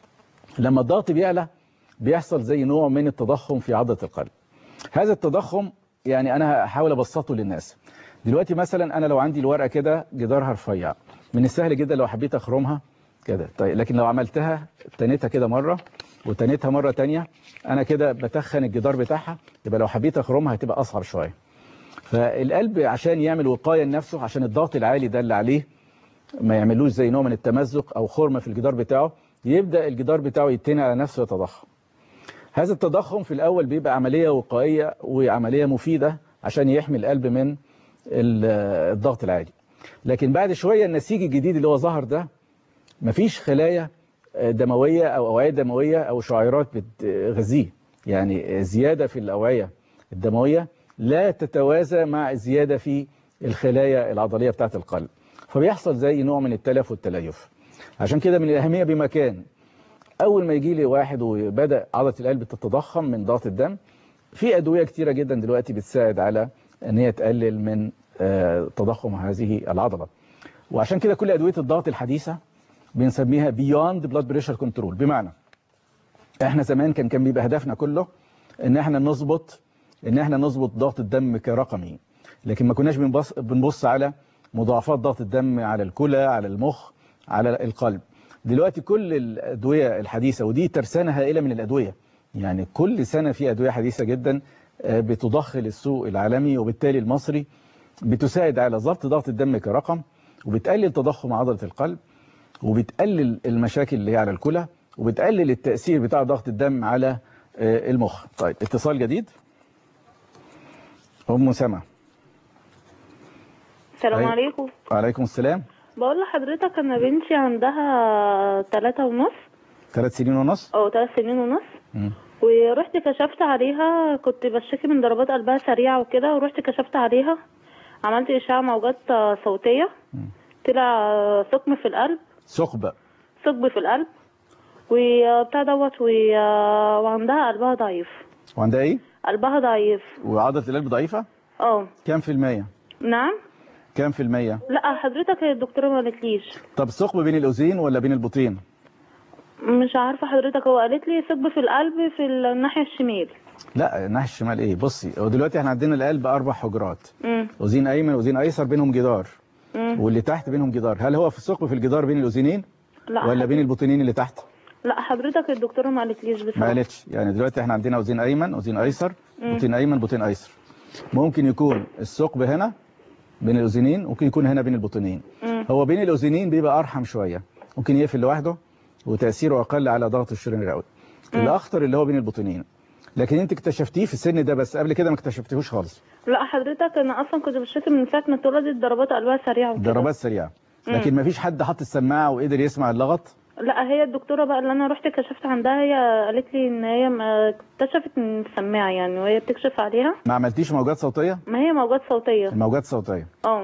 لما الضغط بيعلى بيحصل زي نوع من التضخم في عضله القلب. هذا التضخم يعني انا هحاول ابسطه للناس. دلوقتي مثلا انا لو عندي الورقه كده جدارها رفيع، من السهل جدا لو حبيت اخرمها كده، طيب لكن لو عملتها تنيتها كده مره وتنيتها مره ثانيه انا كده بتخن الجدار بتاعها، يبقى لو حبيت اخرمها هتبقى اصعب شويه. فالقلب عشان يعمل وقايه لنفسه عشان الضغط العالي ده اللي عليه ما يعملوش زي نوع من التمزق او خرمه في الجدار بتاعه، يبدا الجدار بتاعه يتني على نفسه ويتضخم. هذا التضخم في الاول بيبقى عمليه وقائيه وعمليه مفيده عشان يحمي القلب من الضغط العالي. لكن بعد شويه النسيج الجديد اللي هو ظهر ده مفيش خلايا دمويه او اوعيه دمويه او شعيرات بتغذيه، يعني زياده في الاوعيه الدمويه لا تتوازى مع زياده في الخلايا العضليه بتاعه القلب، فبيحصل زي نوع من التلف والتليف. عشان كده من الاهميه بمكان اول ما يجي لي واحد وبدا عضله القلب تتضخم من ضغط الدم، في ادويه كتيره جدا دلوقتي بتساعد على ان هي تقلل من تضخم هذه العضله. وعشان كده كل ادويه الضغط الحديثه بنسميها بيوند بلاد بريشر كنترول، بمعنى احنا زمان كان بيبقى هدفنا كله ان احنا نظبط ان احنا نظبط ضغط الدم كرقمي، لكن ما كناش بنبص على مضاعفات ضغط الدم على الكلى، على المخ، على القلب. دلوقتي كل الادويه الحديثه، ودي ترسانه هائله من الادويه، يعني كل سنه في ادويه حديثه جدا بتضخل السوق العالمي وبالتالي المصري، بتساعد على ضبط ضغط الدم كرقم، وبتقلل تضخم عضله القلب، وبتقلل المشاكل اللي هي على الكلى، وبتقلل التاثير بتاع ضغط الدم على المخ. طيب اتصال جديد. ام سما. السلام عليكم. وعليكم السلام. بقول لحضرتك انا بنتي عندها 3.5. 3 سنين ونص. 3 سنين ونص. ورحت كشفت عليها، كنت بشتكي من ضربات قلبها سريعه وكده، ورحت كشفت عليها، عملت اشعه موجات صوتيه، طلع ثقب في القلب. ثقب في القلب وبتاع دوت وعندها قلبها ضعيف. وعندها ايه؟ قلبها ضعيف. وعضله القلب ضعيفه؟ كام في المية؟ نعم. كام في المية؟ لا حضرتك الدكتوره ما قالتليش. طب ثقب بين الاذين ولا بين البطين؟ مش عارفه حضرتك، هو قالت لي ثقب في القلب في الناحيه الشمال. لا الناحيه الشمال ايه؟ بصي، هو دلوقتي احنا عندنا القلب 4 حجرات، اذين ايمن واذين ايسر بينهم جدار، واللي تحت بينهم جدار. هل هو في الثقب في الجدار بين الاذينين؟ لا ولا بين البطينين اللي تحت؟ لا حضرتك الدكتوره ما قالتليش بصراحه. ما قالتش. يعني دلوقتي احنا عندنا اذين ايمن واذين ايسر، بطين ايمن بطين ايسر. ممكن يكون الثقب هنا بين الاذينين، ممكن يكون هنا بين البطينين. هو بين الاذينين بيبقى ارحم شويه، ممكن يقفل لوحده وتاثيره اقل على ضغط الشريان الرئوي. الاخطر اللي هو بين البطينين، لكن انت اكتشفتيه في السن ده بس، قبل كده ما اكتشفتيهوش خالص. لا حضرتك انا اصلا كنت بشتكي من ساعه ما اتولدت ضربات قلبها سريعه وكده. ضربات سريعه، لكن ما فيش حد حط السماعه وقدر يسمع اللغط؟ لا هي الدكتوره بقى اللي انا رحت كشفت عندها، هي قالت لي ان هي اكتشفت من السماعه يعني، وهي بتكشف عليها. ما عملتيش موجات صوتيه؟ ما هي موجات صوتيه. الموجات صوتيه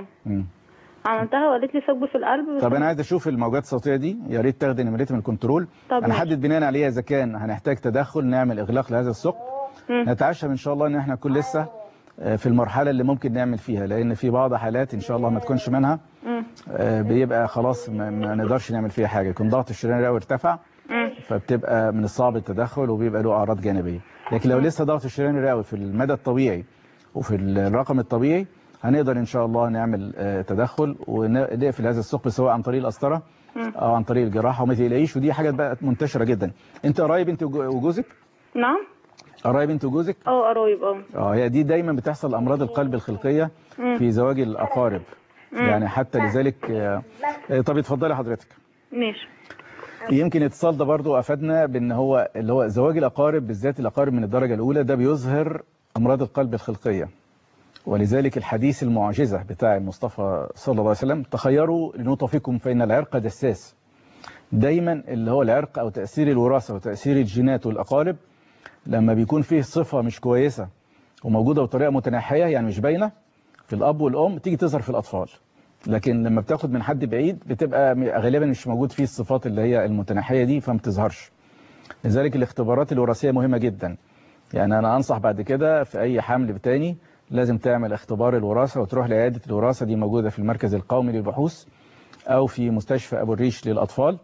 عملتها وقالت لي ثقب في القلب. طب انا عايز اشوف الموجات الصوتيه دي، يا ريت تاخدي نمرتها من الكنترول، هنحدد بناء عليها اذا كان هنحتاج تدخل نعمل اغلاق لهذا الثقب. نتعشم ان شاء الله ان احنا نكون لسه في المرحله اللي ممكن نعمل فيها، لان في بعض حالات ان شاء الله ما تكونش منها بيبقى خلاص ما نقدرش نعمل فيها حاجه، يكون ضغط الشريان الرئوي ارتفع، فبتبقى من الصعب التدخل وبيبقى له اعراض جانبيه. لكن لو لسه ضغط الشريان الرئوي في المدى الطبيعي وفي الرقم الطبيعي، هنقدر ان شاء الله نعمل تدخل ونقفل هذا الثقب، سواء عن طريق القسطره او عن طريق الجراحه. وما تقلقيش، ودي حاجه بقت منتشره جدا. انت قرايب انت وجوزك؟ نعم. قرايب انت وجوزك؟ قرايب. هي دي دايما بتحصل امراض القلب الخلقيه في زواج الاقارب، يعني حتى لذلك. طب اتفضلي حضرتك. ماشي. يمكن الاتصال ده برضو افادنا بان هو اللي هو زواج الاقارب، بالذات الاقارب من الدرجه الاولى، ده بيظهر امراض القلب الخلقيه. ولذلك الحديث المعجزه بتاع المصطفى صلى الله عليه وسلم: تخيروا لنطفكم فان العرق دساس. دايما اللي هو العرق او تاثير الوراثه وتاثير الجينات والاقارب، لما بيكون فيه صفه مش كويسه وموجوده بطريقه متناحيه، يعني مش باينه في الاب والام، تيجي تظهر في الاطفال. لكن لما بتاخد من حد بعيد بتبقى غالبا مش موجود فيه الصفات اللي هي المتناحيه دي، فما بتظهرش. لذلك الاختبارات الوراثيه مهمه جدا. يعني انا انصح بعد كده في اي حمل تاني لازم تعمل اختبار الوراثه، وتروح لعياده الوراثه دي، موجوده في المركز القومي للبحوث او في مستشفى ابو الريش للاطفال،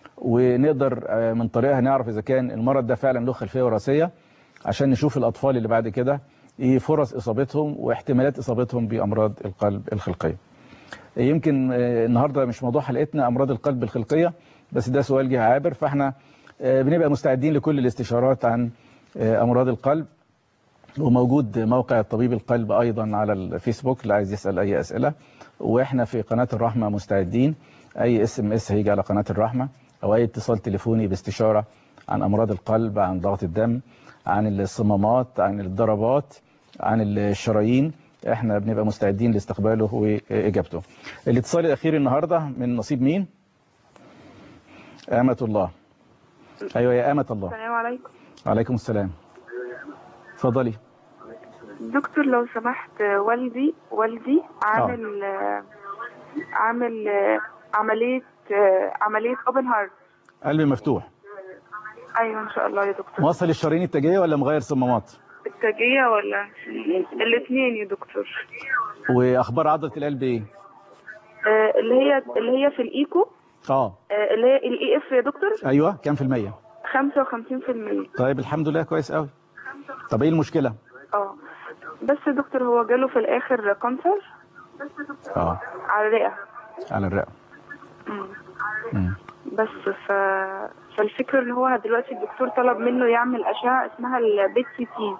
ونقدر من طريقها نعرف اذا كان المرض ده فعلا له خلفيه وراثيه، عشان نشوف الاطفال اللي بعد كده ايه فرص اصابتهم واحتمالات اصابتهم بامراض القلب الخلقيه. يمكن النهارده مش موضوع حلقتنا امراض القلب الخلقيه، بس ده سؤال جه عابر، فاحنا بنبقى مستعدين لكل الاستشارات عن امراض القلب. وموجود موقع الطبيب القلب ايضا على الفيسبوك اللي عايز يسال اي اسئله، واحنا في قناه الرحمه مستعدين. اي SMS هيجي على قناه الرحمه، او اي اتصال تليفوني باستشاره عن امراض القلب، عن ضغط الدم، عن الصمامات، عن الضربات، عن الشرايين، احنا بنبقى مستعدين لاستقباله واجابته. الاتصال الاخير النهارده من نصيب مين؟ آمة الله. ايوه يا آمة الله. السلام عليكم. وعليكم السلام. اتفضلي. دكتور لو سمحت، والدي عامل عملية اوبن هارت. قلب مفتوح. ايوه ان شاء الله يا دكتور. موصل الشرايين التاجيه ولا مغير صمامات؟ التاجيه ولا الاثنين يا دكتور. واخبار عضله القلب ايه؟ اللي هي في الايكو. اللي هي الاي اف يا دكتور. ايوه كام في المية؟ 55%. طيب الحمد لله كويس قوي. طب ايه المشكله؟ بس يا دكتور هو جاله في الاخر كانسر على الرئه. على الرئه. بس فالفكره ان هو دلوقتي الدكتور طلب منه يعمل اشعه اسمها البيت سي تي.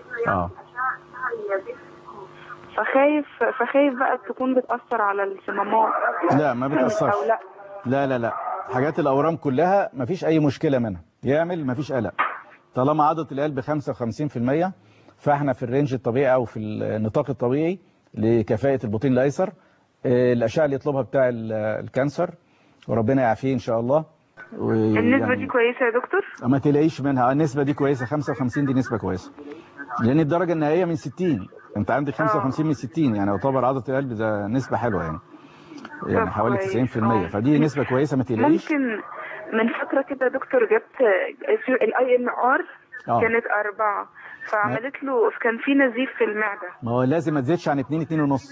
فخايف بقى تكون بتاثر على الصمامات. لا ما بتاثرش. لا حاجات الاورام كلها ما فيش اي مشكله منها، يعمل ما فيش قلق طالما عضله القلب 55%، فاحنا في الرينج الطبيعي او في النطاق الطبيعي لكفاءه البطين الايسر. الاشعه اللي يطلبها بتاع الكانسر وربنا يعافيه ان شاء الله. النسبه دي كويسه يا دكتور؟ ما تلاقيش منها، النسبه دي كويسه، 55 دي نسبه كويسه، لان الدرجه النهائيه من 60، انت عندك 55 من 60، يعني يعتبر عضله القلب ده نسبه حلوه يعني حوالي 90%، فدي نسبه كويسه ما تقلقيش. ممكن من فتره كده يا دكتور جبت الINR كانت 4 فعملت له، كان في نزيف في المعده. ما هو لازم ما تزيدش عن 2.5.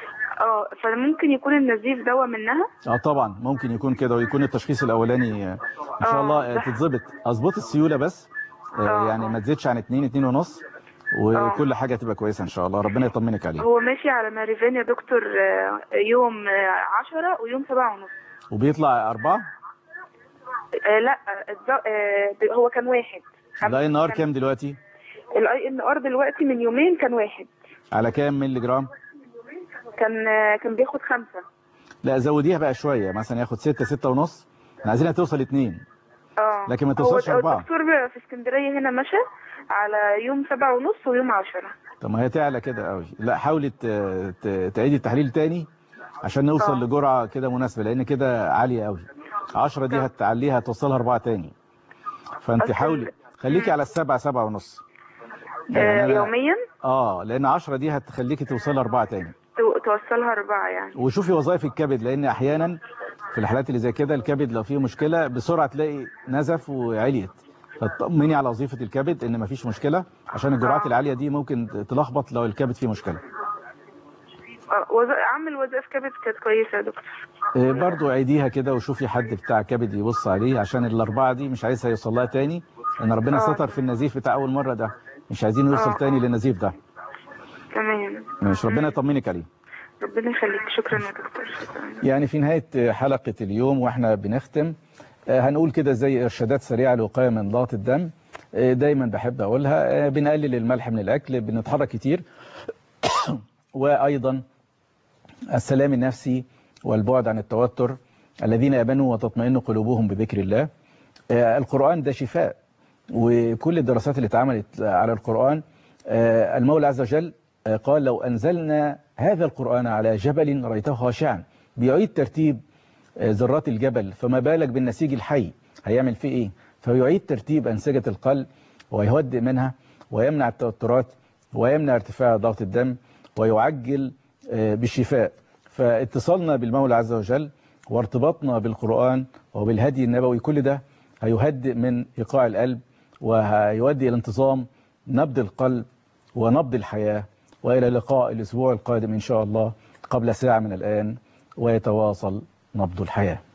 فممكن يكون النزيف دواء منها؟ طبعا ممكن يكون كده، ويكون التشخيص الاولاني ان شاء الله تتظبط. اظبط السيوله بس يعني ما تزيدش عن 2.5 وكل حاجه تبقى كويسه ان شاء الله، ربنا يطمنك عليه. هو ماشي على ماريفان يا دكتور يوم 10 ويوم 7:30. وبيطلع 4؟ لا هو كان 1. الINR كام دلوقتي؟ الINR دلوقتي من يومين كان 1. على كام مللي جرام؟ كان بياخد 5. لا زوديها بقى شويه، مثلا ياخد 6.5. احنا عايزينها توصل 2. لكن ما توصلش 4. هو الدكتور في اسكندريه هنا مشى على يوم 7:30 ويوم 10. طب ما هي تعلى كده قوي. لا حاولي تعيدي التحليل تاني عشان نوصل لجرعه كده مناسبه، لان كده عاليه قوي. 10 دي هتعليها توصلها 4 تاني. فانت حاولي خليكي على 7.5 يعني يوميا. لان 10 دي هتخليكي توصلي 4 تاني. توصلها 4 يعني. وشوفي وظائف الكبد، لان احيانا في الحالات اللي زي كده الكبد لو فيه مشكله بسرعه تلاقي نزف وعليت، فطمني على وظيفه الكبد ان مفيش مشكله، عشان الجرعات العاليه دي ممكن تلخبط لو الكبد فيه مشكله. عامل وظائف كبد كانت كويسه يا دكتور. برضو عيديها كده وشوفي حد بتاع كبد يبص عليه، عشان ال4 دي مش عايزها يوصل لها تاني، ان ربنا ستر في النزيف بتاع اول مره ده، مش عايزين يوصل تاني للنزيف ده. تمام. ماشي، ربنا يطمنك عليه. ربنا يخليك، شكرا يا دكتور. يعني في نهايه حلقه اليوم واحنا بنختم هنقول كده زي ارشادات سريعه للوقايه من ضغط الدم. دايما بحب اقولها، بنقلل الملح من الاكل، بنتحرك كتير، وايضا السلام النفسي والبعد عن التوتر. الذين امنوا وتطمئن قلوبهم بذكر الله. القرآن ده شفاء، وكل الدراسات اللي اتعملت على القرآن المولى عز وجل قال لو أنزلنا هذا القرآن على جبل رأيته خاشعا. بيعيد ترتيب ذرات الجبل، فما بالك بالنسيج الحي هيعمل فيه ايه؟ فيعيد ترتيب أنسجة القلب ويهدئ منها ويمنع التوترات ويمنع ارتفاع ضغط الدم ويعجل بالشفاء. فاتصالنا بالمولى عز وجل وارتباطنا بالقرآن وبالهدي النبوي كل ده هيهدئ من إيقاع القلب، وهيؤدي إلى انتظام نبض القلب ونبض الحياة. وإلى لقاء الأسبوع القادم إن شاء الله قبل ساعة من الآن، ويتواصل نبض الحياة.